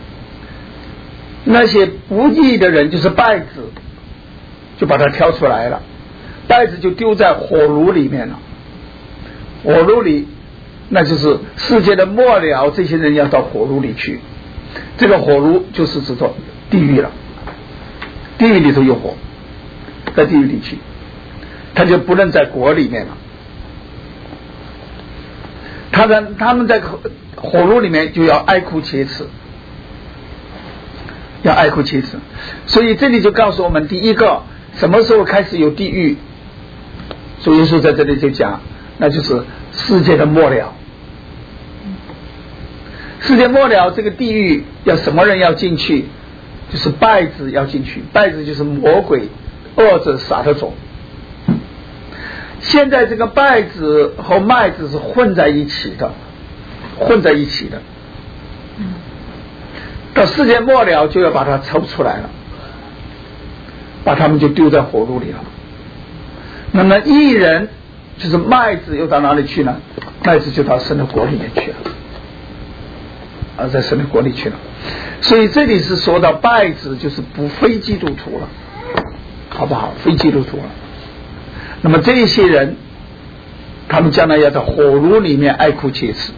那些不义的人就是稗子，就把它挑出来了，稗子就丢在火炉里面了。火炉里，那就是世界的末了，这些人要到火炉里去。这个火炉就是指着地狱了，地狱里头有火，在地狱里去，他就不能在国里面了。他在他们在火炉里面就要哀哭切齿，要哀哭切齿。所以这里就告诉我们，第一个，什么时候开始有地狱？主耶稣在这里就讲，那就是世界的末了。世界末了，这个地狱要什么人要进去？就是稗子要进去，稗子就是魔鬼恶者撒的种。现在这个稗子和麦子是混在一起的，混在一起的。到世界末了就要把它抽出来了，把他们就丢在火炉里了。那么义人就是麦子又到哪里去呢？麦子就到神的国里面去了，啊，在神的国里去了。所以这里是说到稗子就是不非基督徒了，好不好？非基督徒了。那么这些人他们将来要在火炉里面哀哭切齿，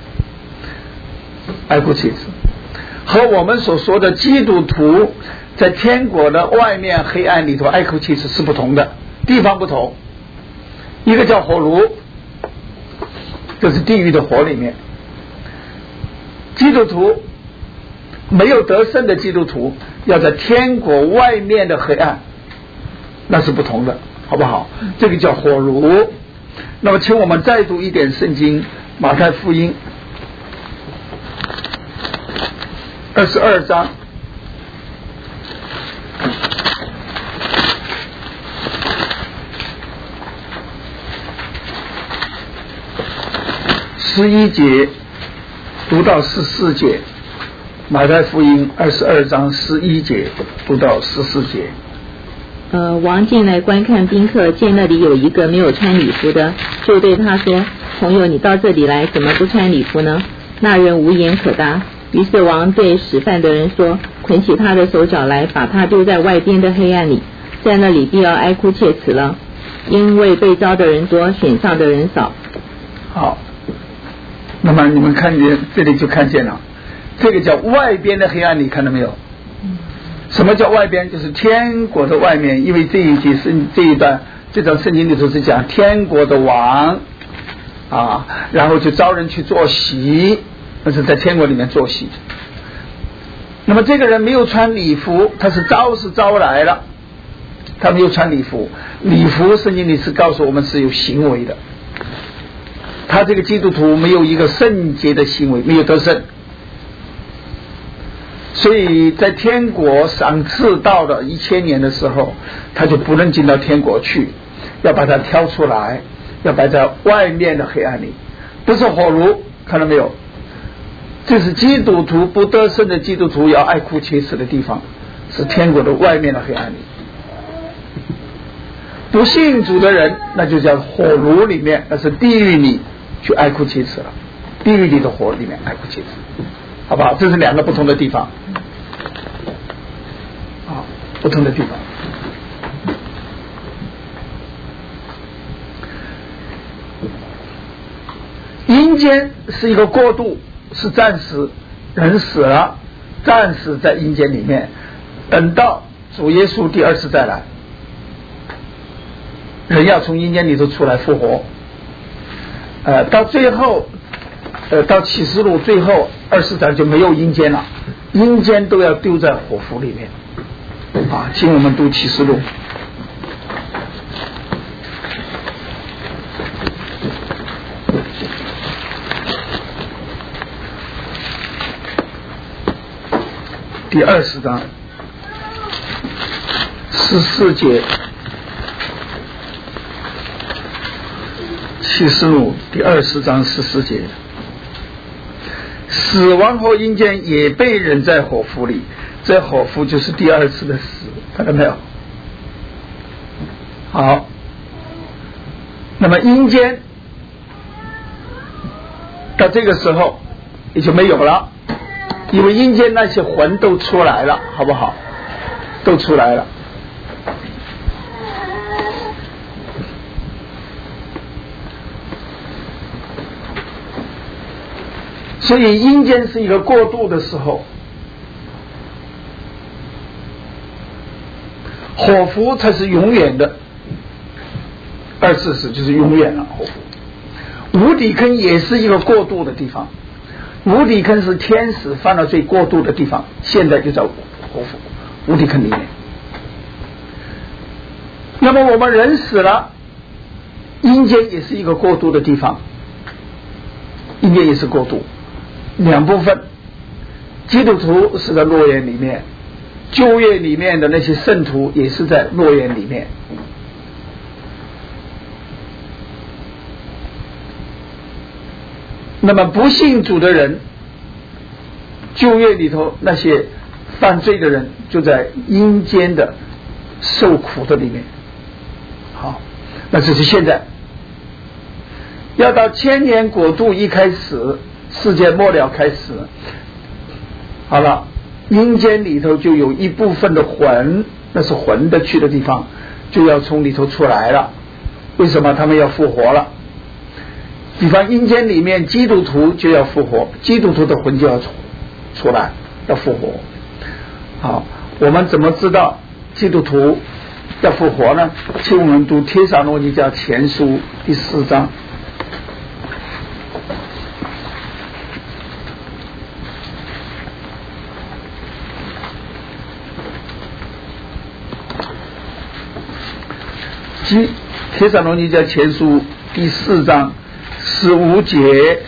哀哭切齿，和我们所说的基督徒在天国的外面黑暗里头哀哭切齿是不同的，地方不同。一个叫火炉，就是地狱的火里面，基督徒没有得胜的基督徒要在天国外面的黑暗，那是不同的，好不好？这个叫火炉。那么请我们再读一点圣经，马太福音二十二章十一节读到十四节，马太福音二十二章十一节读到十四节。 呃，王进来观看宾客，见那里有一个没有穿礼服的，就对他说：“朋友，你到这里来，怎么不穿礼服呢？”那人无言可答。于是王对使饭的人说：“捆起他的手脚来，把他丢在外边的黑暗里，在那里必要哀哭切齿了，因为被招的人多，选上的人少。” 好，那么你们看见这里就看见了，这个叫外边的黑暗里，看到没有？什么叫外边？就是天国的外面。因为这一节圣这一段这段圣经里头是讲天国的王啊，然后就招人去做席，那是在天国里面做席。那么这个人没有穿礼服，他是招是招来了，他没有穿礼服。礼服圣经里是告诉我们是有行为的，他这个基督徒没有一个圣洁的行为，没有得胜。所以在天国赏赐到了一千年的时候，他就不能进到天国去，要把它挑出来，要摆在外面的黑暗里，不是火炉，看到没有？这是基督徒不得胜的基督徒要哀哭切齿的地方，是天国的外面的黑暗里。不信主的人，那就叫火炉里面，那是地狱里去哀哭切齿了，地狱里的火里面哀哭切齿，好不好？这是两个不同的地方。不同的地方。阴间是一个过渡，是暂时，人死了，暂时在阴间里面，等到主耶稣第二次再来，人要从阴间里头出来复活。呃，到最后，呃，到启示录最后二十章就没有阴间了，阴间都要丢在火湖里面。啊，请我们读启示录。第二十章十四节，启示录第二十章十四节，死亡和阴间也被扔在火湖里。这火湖就是第二次的死，看到没有？好，那么阴间到这个时候也就没有了，因为阴间那些魂都出来了，好不好？都出来了。所以阴间是一个过渡的时候，火湖才是永远的，二次死就是永远了。火湖，无底坑也是一个过渡的地方，无底坑是天使犯了罪过渡的地方，现在就在火湖无底坑里面。那么我们人死了，阴间也是一个过渡的地方，阴间也是过渡，两部分，基督徒是在诺园里面，旧约里面的那些圣徒也是在诺园里面。那么不信主的人，旧约里头那些犯罪的人就在阴间的受苦的里面。好，那这是现在。要到千年国度一开始，世界末了开始，好了，阴间里头就有一部分的魂，那是魂的去的地方，就要从里头出来了。为什么他们要复活了？ 比方阴间里面基督徒就要复活，基督徒的魂就要出出来，要复活。好，我们怎么知道基督徒要复活呢？请我们读帖撒罗尼迦前书第四章。即帖撒罗尼迦前书第四章十五节，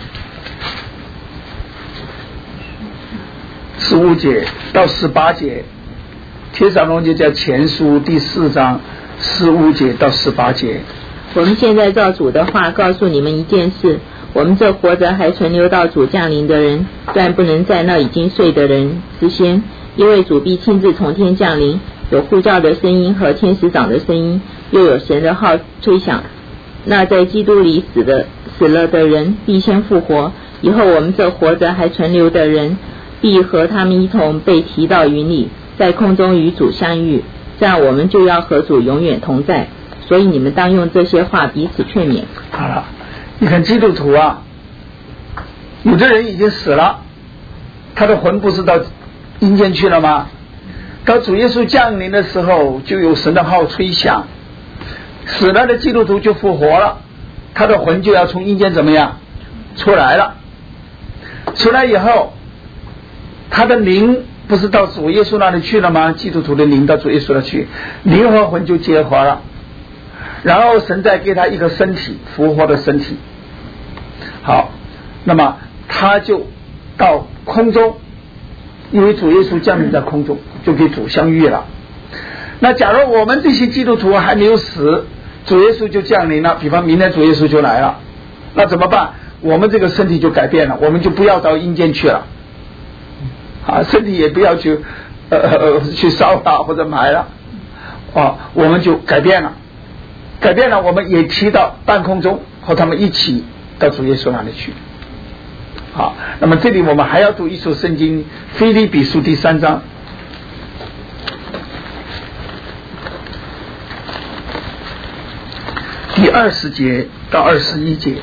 十五节到十八节。帖撒罗尼迦前书第四章十五节到十八节。 我们现在照主的话告诉你们一件事：我们这活着还存留到主降临的人，断不能在那已经睡的人之先，因为主必亲自从天降临，有呼叫的声音和天使长的声音，又有神的号吹响。那在基督里死的死了的人必先复活，以后我们这活着还存留的人必和他们一同被提到云里，在空中与主相遇，这样我们就要和主永远同在。所以你们当用这些话彼此劝勉。 好了，你看基督徒啊，有的人已经死了，他的魂不是到阴间去了吗？到主耶稣降临的时候，就有神的号吹响，死了的基督徒就复活了，他的魂就要从阴间怎么样出来了。出来以后，他的灵不是到主耶稣那里去了吗？基督徒的灵到主耶稣那里去，灵和魂就结合了，然后神再给他一个身体，复活的身体。好，那么他就到空中，因为主耶稣降临在空中，就跟主相遇了。那假如我们这些基督徒还没有死，主耶稣就降临了，比方明天主耶稣就来了，那怎么办？我们这个身体就改变了，我们就不要到阴间去了，啊，身体也不要去呃去烧它或者埋了，啊，我们就改变了，改变了，我们也提到半空中，和他们一起到主耶稣那里去。好，那么这里我们还要读一首圣经，腓立比书第三章。第二十节到二十一节，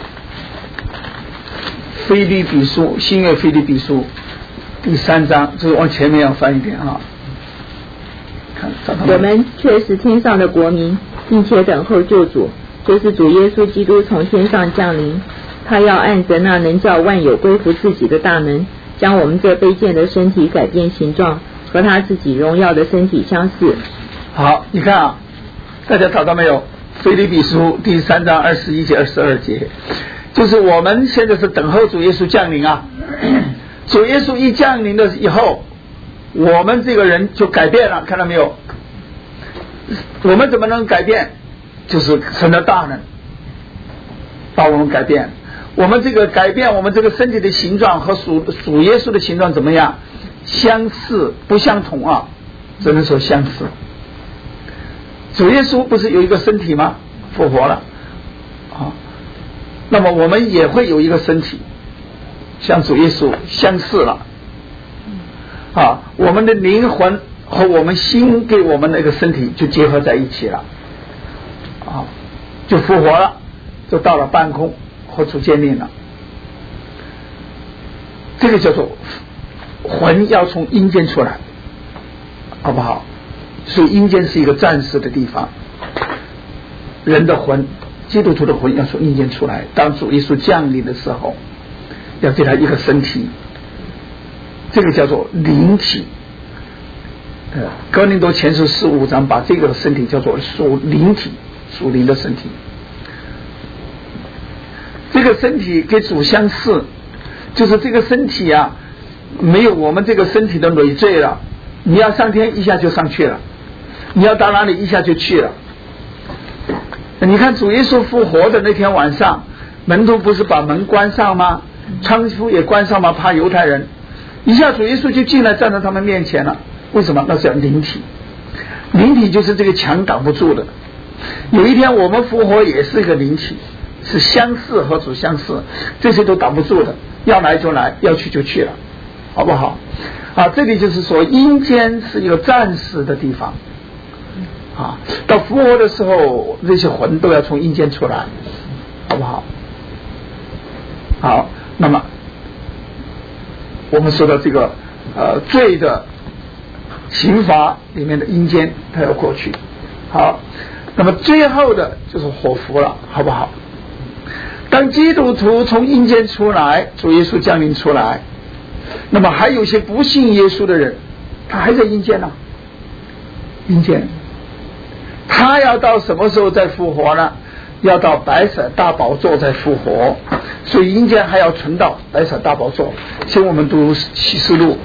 腓立比书，新约腓立比书第三章，这是往前面要翻一遍啊。看， 我们却是天上的国民，并且等候救主，就是主耶稣基督从天上降临。他要按着那能叫万有归服自己的大能，将我们这卑贱的身体改变形状，和他自己荣耀的身体相似。 好，你看啊，大家找到没有？腓立比书第三章二十一节、二十二节，就是我们现在是等候主耶稣降临啊。主耶稣一降临的以后，我们这个人就改变了，看到没有？我们怎么能改变？就是神的大能把我们改变。我们这个改变，我们这个身体的形状和主主耶稣的形状怎么样？相似不相同啊，只能说相似。主耶稣不是有一个身体吗？复活了啊，那么我们也会有一个身体，像主耶稣相似了啊，我们的灵魂和我们心给我们那个身体就结合在一起了啊，就复活了，就到了半空和主见面了。这个叫做魂要从阴间出来，好不好？所以阴间是一个暂时的地方，人的魂，基督徒的魂要从阴间出来，当主耶稣降临的时候，要给他一个身体，这个叫做灵体。呃，哥林多前书十五章把这个身体叫做属灵体，属灵的身体。这个身体跟主相似，就是这个身体啊，没有我们这个身体的累赘了，你要上天一下就上去了，你要到哪里一下就去了。你看主耶稣复活的那天晚上，门徒不是把门关上吗？窗户也关上吗？怕犹太人，一下主耶稣就进来站在他们面前了。为什么？那是叫灵体，灵体就是这个墙挡不住的。有一天我们复活也是一个灵体，是相似和主相似，这些都挡不住的，要来就来，要去就去了，好不好？啊，这里就是说阴间是一个暂时的地方啊，到复活的时候，这些魂都要从阴间出来，好不好？ 好，那么我们说到这个呃罪的刑罚里面的阴间，它要过去。好，那么最后的就是火湖了，好不好？当基督徒从阴间出来，主耶稣降临出来，那么还有一些不信耶稣的人，他还在阴间呢、啊。阴间，他要到什么时候再复活呢？要到白色大宝座再复活，所以阴间还要存到白色大宝座。请我们读启示录。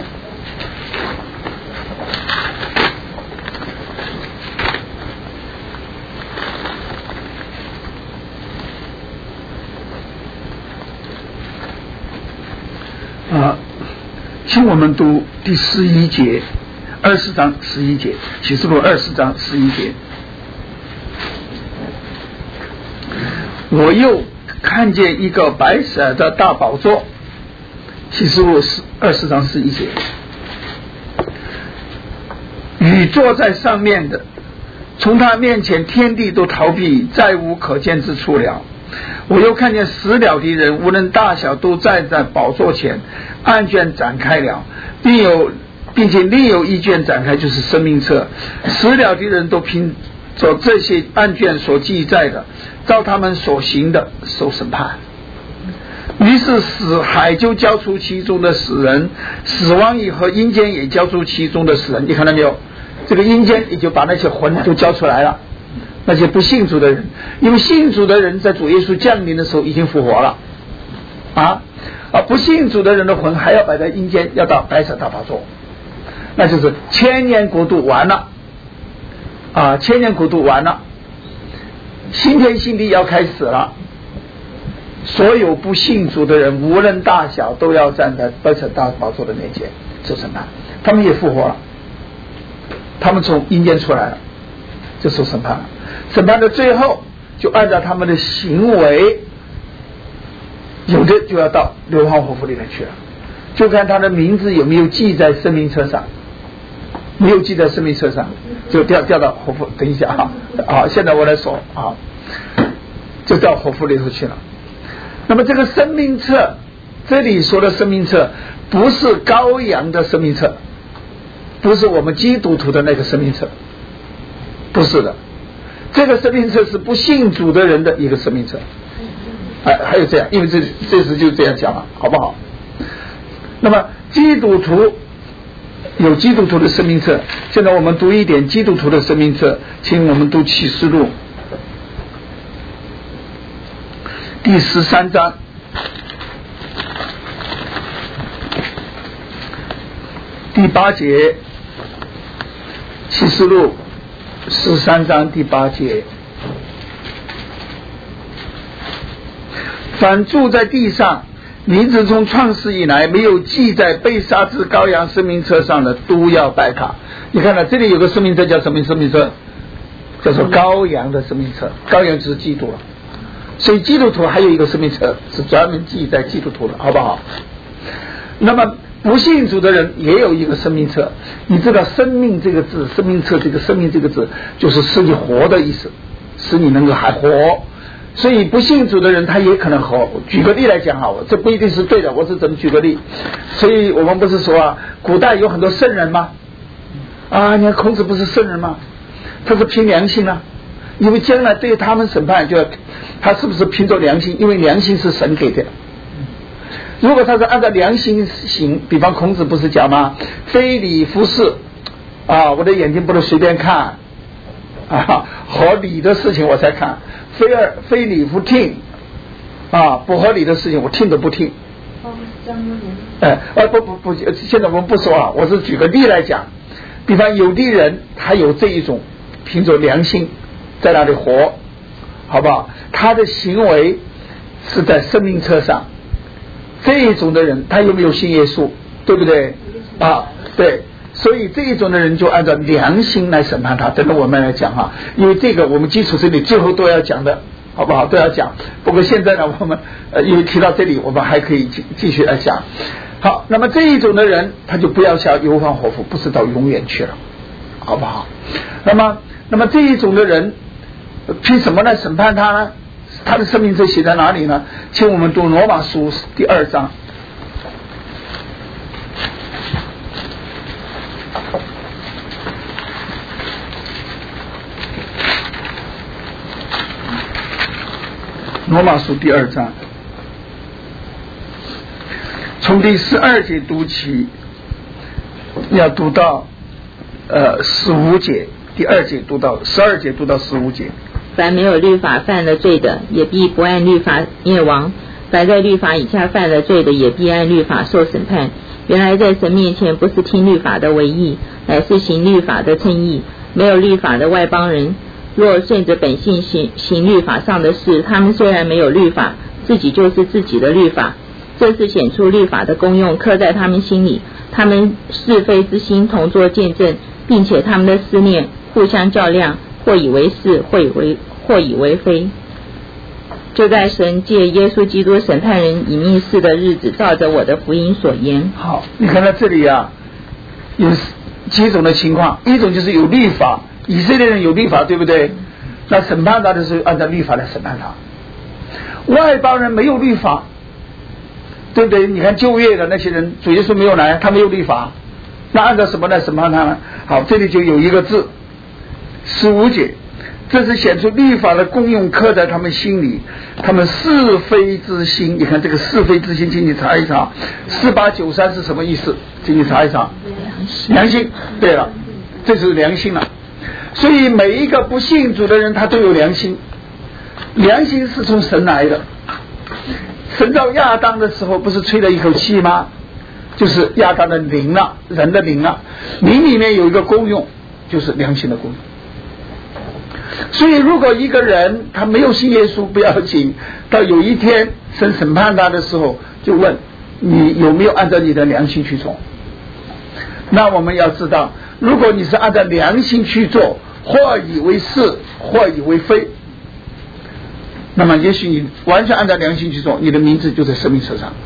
啊，请我们读第十一节，二十章十一节，启示录二十章十一节。我又看见一个白色的大宝座，启示录二十章十一节，与坐在上面的，从他面前天地都逃避，再无可见之处了。我又看见死了的人，无论大小，都站在宝座前，案卷展开了，并有并且另有一卷展开，就是生命册。死了的人都凭着这些案卷所记载的，照他们所行的受审判。于是死海就交出其中的死人，死亡以后阴间也交出其中的死人。你看到没有？这个阴间也就把那些魂都交出来了。那些不信主的人，因为信主的人在主耶稣降临的时候已经复活了啊，而不信主的人的魂还要摆在阴间，要到白色大宝座，那就是千年国度完了啊，千年国度完了，新天新地要开始了。所有不信主的人，无论大小，都要站在白色大宝座的面前受审判。他们也复活了，他们从阴间出来了，就受审判了。审判的最后，就按照他们的行为，有的就要到硫磺火湖里面去了，就看他的名字有没有记在生命册上，没有记在生命册上，就掉掉到火湖。等一下啊，啊，现在我来说啊，就掉火湖里头去了。那么这个生命册，这里说的生命册，不是羔羊的生命册，不是我们基督徒的那个生命册，不是的。这个生命册是不信主的人的一个生命册，哎，还有这样，因为这这次就这样讲了，好不好？那么基督徒有基督徒的生命册，现在我们读一点基督徒的生命册，请我们读启示录第十三章第八节，启示录十三章第八节，凡住在地上，名字从创世以来没有记在被杀之羔羊生命册上的，都要拜他。你看到这里有个生命册叫什么生命册？叫做羔羊的生命册，羔羊就是基督了。所以基督徒还有一个生命册是专门记在基督徒的，好不好？那么不信主的人也有一个生命册。你知道生命这个字，生命册这个生命这个字就是使你活的意思，使你能够还活。所以不信主的人他也可能活。举个例来讲哈，这不一定是对的，我是怎么举个例？所以我们不是说啊，古代有很多圣人吗？啊，你看孔子不是圣人吗？他是凭良心啊，因为将来对他们审判就要他是不是凭着良心？因为良心是神给的。如果他是按照良心行，比方孔子不是讲吗？非礼勿视啊，我的眼睛不能随便看啊，合理的事情我才看，非而非礼勿听啊，不合理的事情我听都不听。哎，呃不不不，现在我们不说啊，我是举个例来讲，比方有的人他有这一种凭着良心在那里活，好不好？他的行为是在生命册上。这一种的人他有没有信耶稣？对不对啊？对，所以这一种的人就按照良心来审判他。等等我们来讲哈，因为这个我们基础这里最后都要讲的，好不好？都要讲。不过现在呢，我们呃因为提到这里，我们还可以继继续来讲。好，那么这一种的人他就不要下油磺火湖，不是到永远去了，好不好？那么那么这一种的人凭什么来审判他呢？ 他的生命册写在哪里呢？请我们读罗马书第二章。罗马书第二章，从第十二节读起，要读到呃十五节，第二节读到十二节，读到十五节。 凡没有律法犯了罪的，也必不按律法灭亡；凡在律法以下犯了罪的，也必按律法受审判。原来在神面前，不是听律法的为义，乃是行律法的称义。没有律法的外邦人，若顺着本性行行律法上的事，他们虽然没有律法，自己就是自己的律法。这是显出律法的功用，刻在他们心里。他们是非之心同作见证，并且他们的思念互相较量，或以为是，或以为或以为非。就在神借耶稣基督审判人以密事的日子，照着我的福音所言。 好，你看到这里啊，有几种的情况。一种就是有律法，以色列人有律法，对不对？那审判他的时候按照律法来审判他。外邦人没有律法，对不对？你看旧约的那些人，主耶稣没有来，他没有律法，那按照什么来审判他呢？好，这里就有一个字，十五节，这是显出律法的功用，刻在他们心里，他们是非之心。你看这个是非之心，请你查一查，四八九三是什么意思？请你查一查。良心，对了，这是良心了。所以每一个不信主的人，他都有良心，良心是从神来的。神造亚当的时候，不是吹了一口气吗？就是亚当的灵了，人的灵了，灵里面有一个功用，就是良心的功用。所以如果一个人他没有信耶稣不要紧，到有一天神审判他的时候，就问你有没有按照你的良心去做。那我们要知道，如果你是按照良心去做，或以为是，或以为非，那么也许你完全按照良心去做，你的名字就在生命册上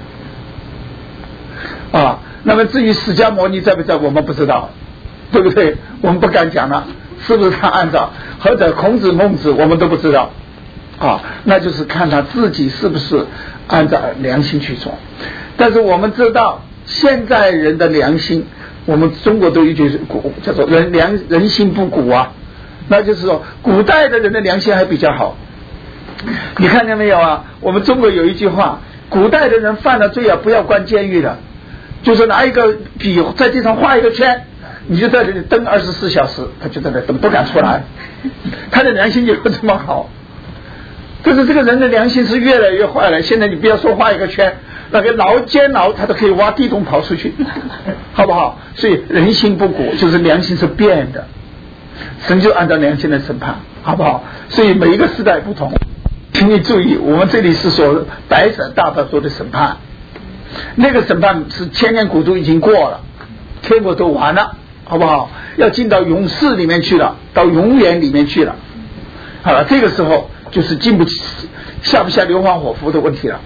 啊。那么至于释迦牟尼在不在，我们不知道，对不对？我们不敢讲了，是不是他按照，或者孔子孟子我们都不知道啊，那就是看他自己是不是按照良心去做。但是我们知道现在人的良心，我们中国都有一句叫做人良人心不古啊，那就是说古代的人的良心还比较好。你看见没有啊？我们中国有一句话，古代的人犯了罪啊，不要关监狱的，就是拿一个笔在地上画一个圈，你就在这里蹲二十四小时，他就在那蹲，不敢出来。他的良心有这么好？可是这个人的良心是越来越坏了。现在你不要说画一个圈，那个牢监牢他都可以挖地洞跑出去，好不好？所以人心不古，就是良心是变的，神就按照良心的审判，好不好？所以每一个时代不同。请你注意，我们这里是说白色大宝座的审判，那个审判是千年古都已经过了，天国都完了，好不好？要进到永世里面去了，到永远里面去了。好了，这个时候就是进不下不下硫磺火湖的问题了。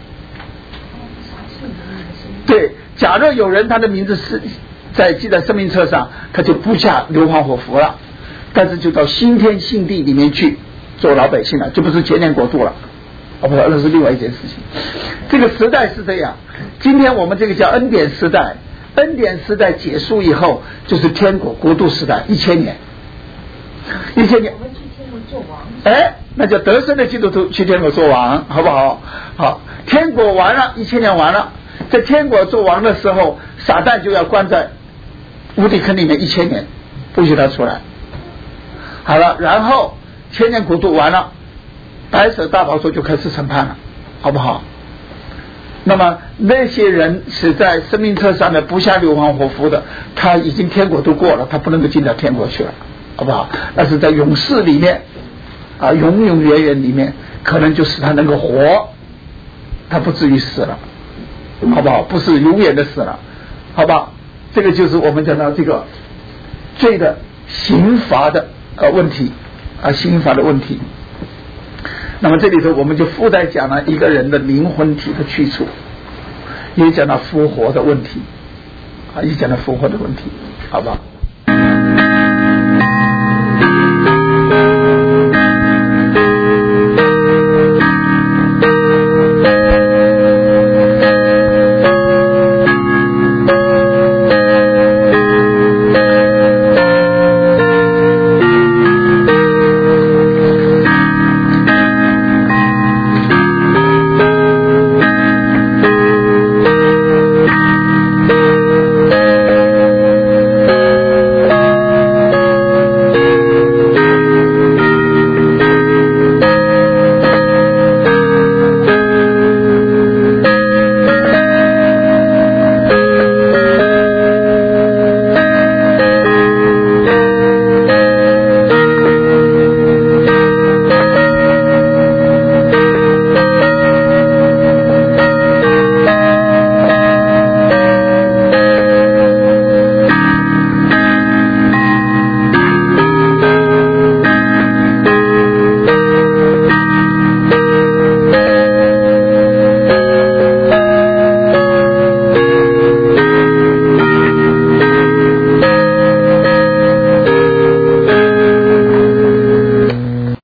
对，假若有人他的名字是在记在生命册上，他就不下硫磺火湖了，但是就到新天新地里面去做老百姓了，就不是千年国度了，哦不，那是另外一件事情。这个时代是这样，今天我们这个叫恩典时代，恩典时代结束以后，就是天国国度时代，一千年，一千年。我们去天国做王。哎，那叫得胜的基督徒去天国做王，好不好？好，天国完了，一千年完了，在天国做王的时候，撒旦就要关在无底坑里面一千年，不许他出来。好了，然后千年国度完了，白色大宝座就开始审判了，好不好？那么那些人是在生命册上的不下硫磺火湖的，他已经天国都过了，他不能够进到天国去了，好不好？但是在永世里面啊，永永远远里面，可能就使他能够活，他不至于死了，好不好？不是永远的死了，好不好？这个就是我们讲到这个罪的刑罚的呃问题啊，刑罚的问题。那么这里头我们就附带讲了一个人的灵魂体的去处，也讲到复活的问题啊，也讲到复活的问题，好吧？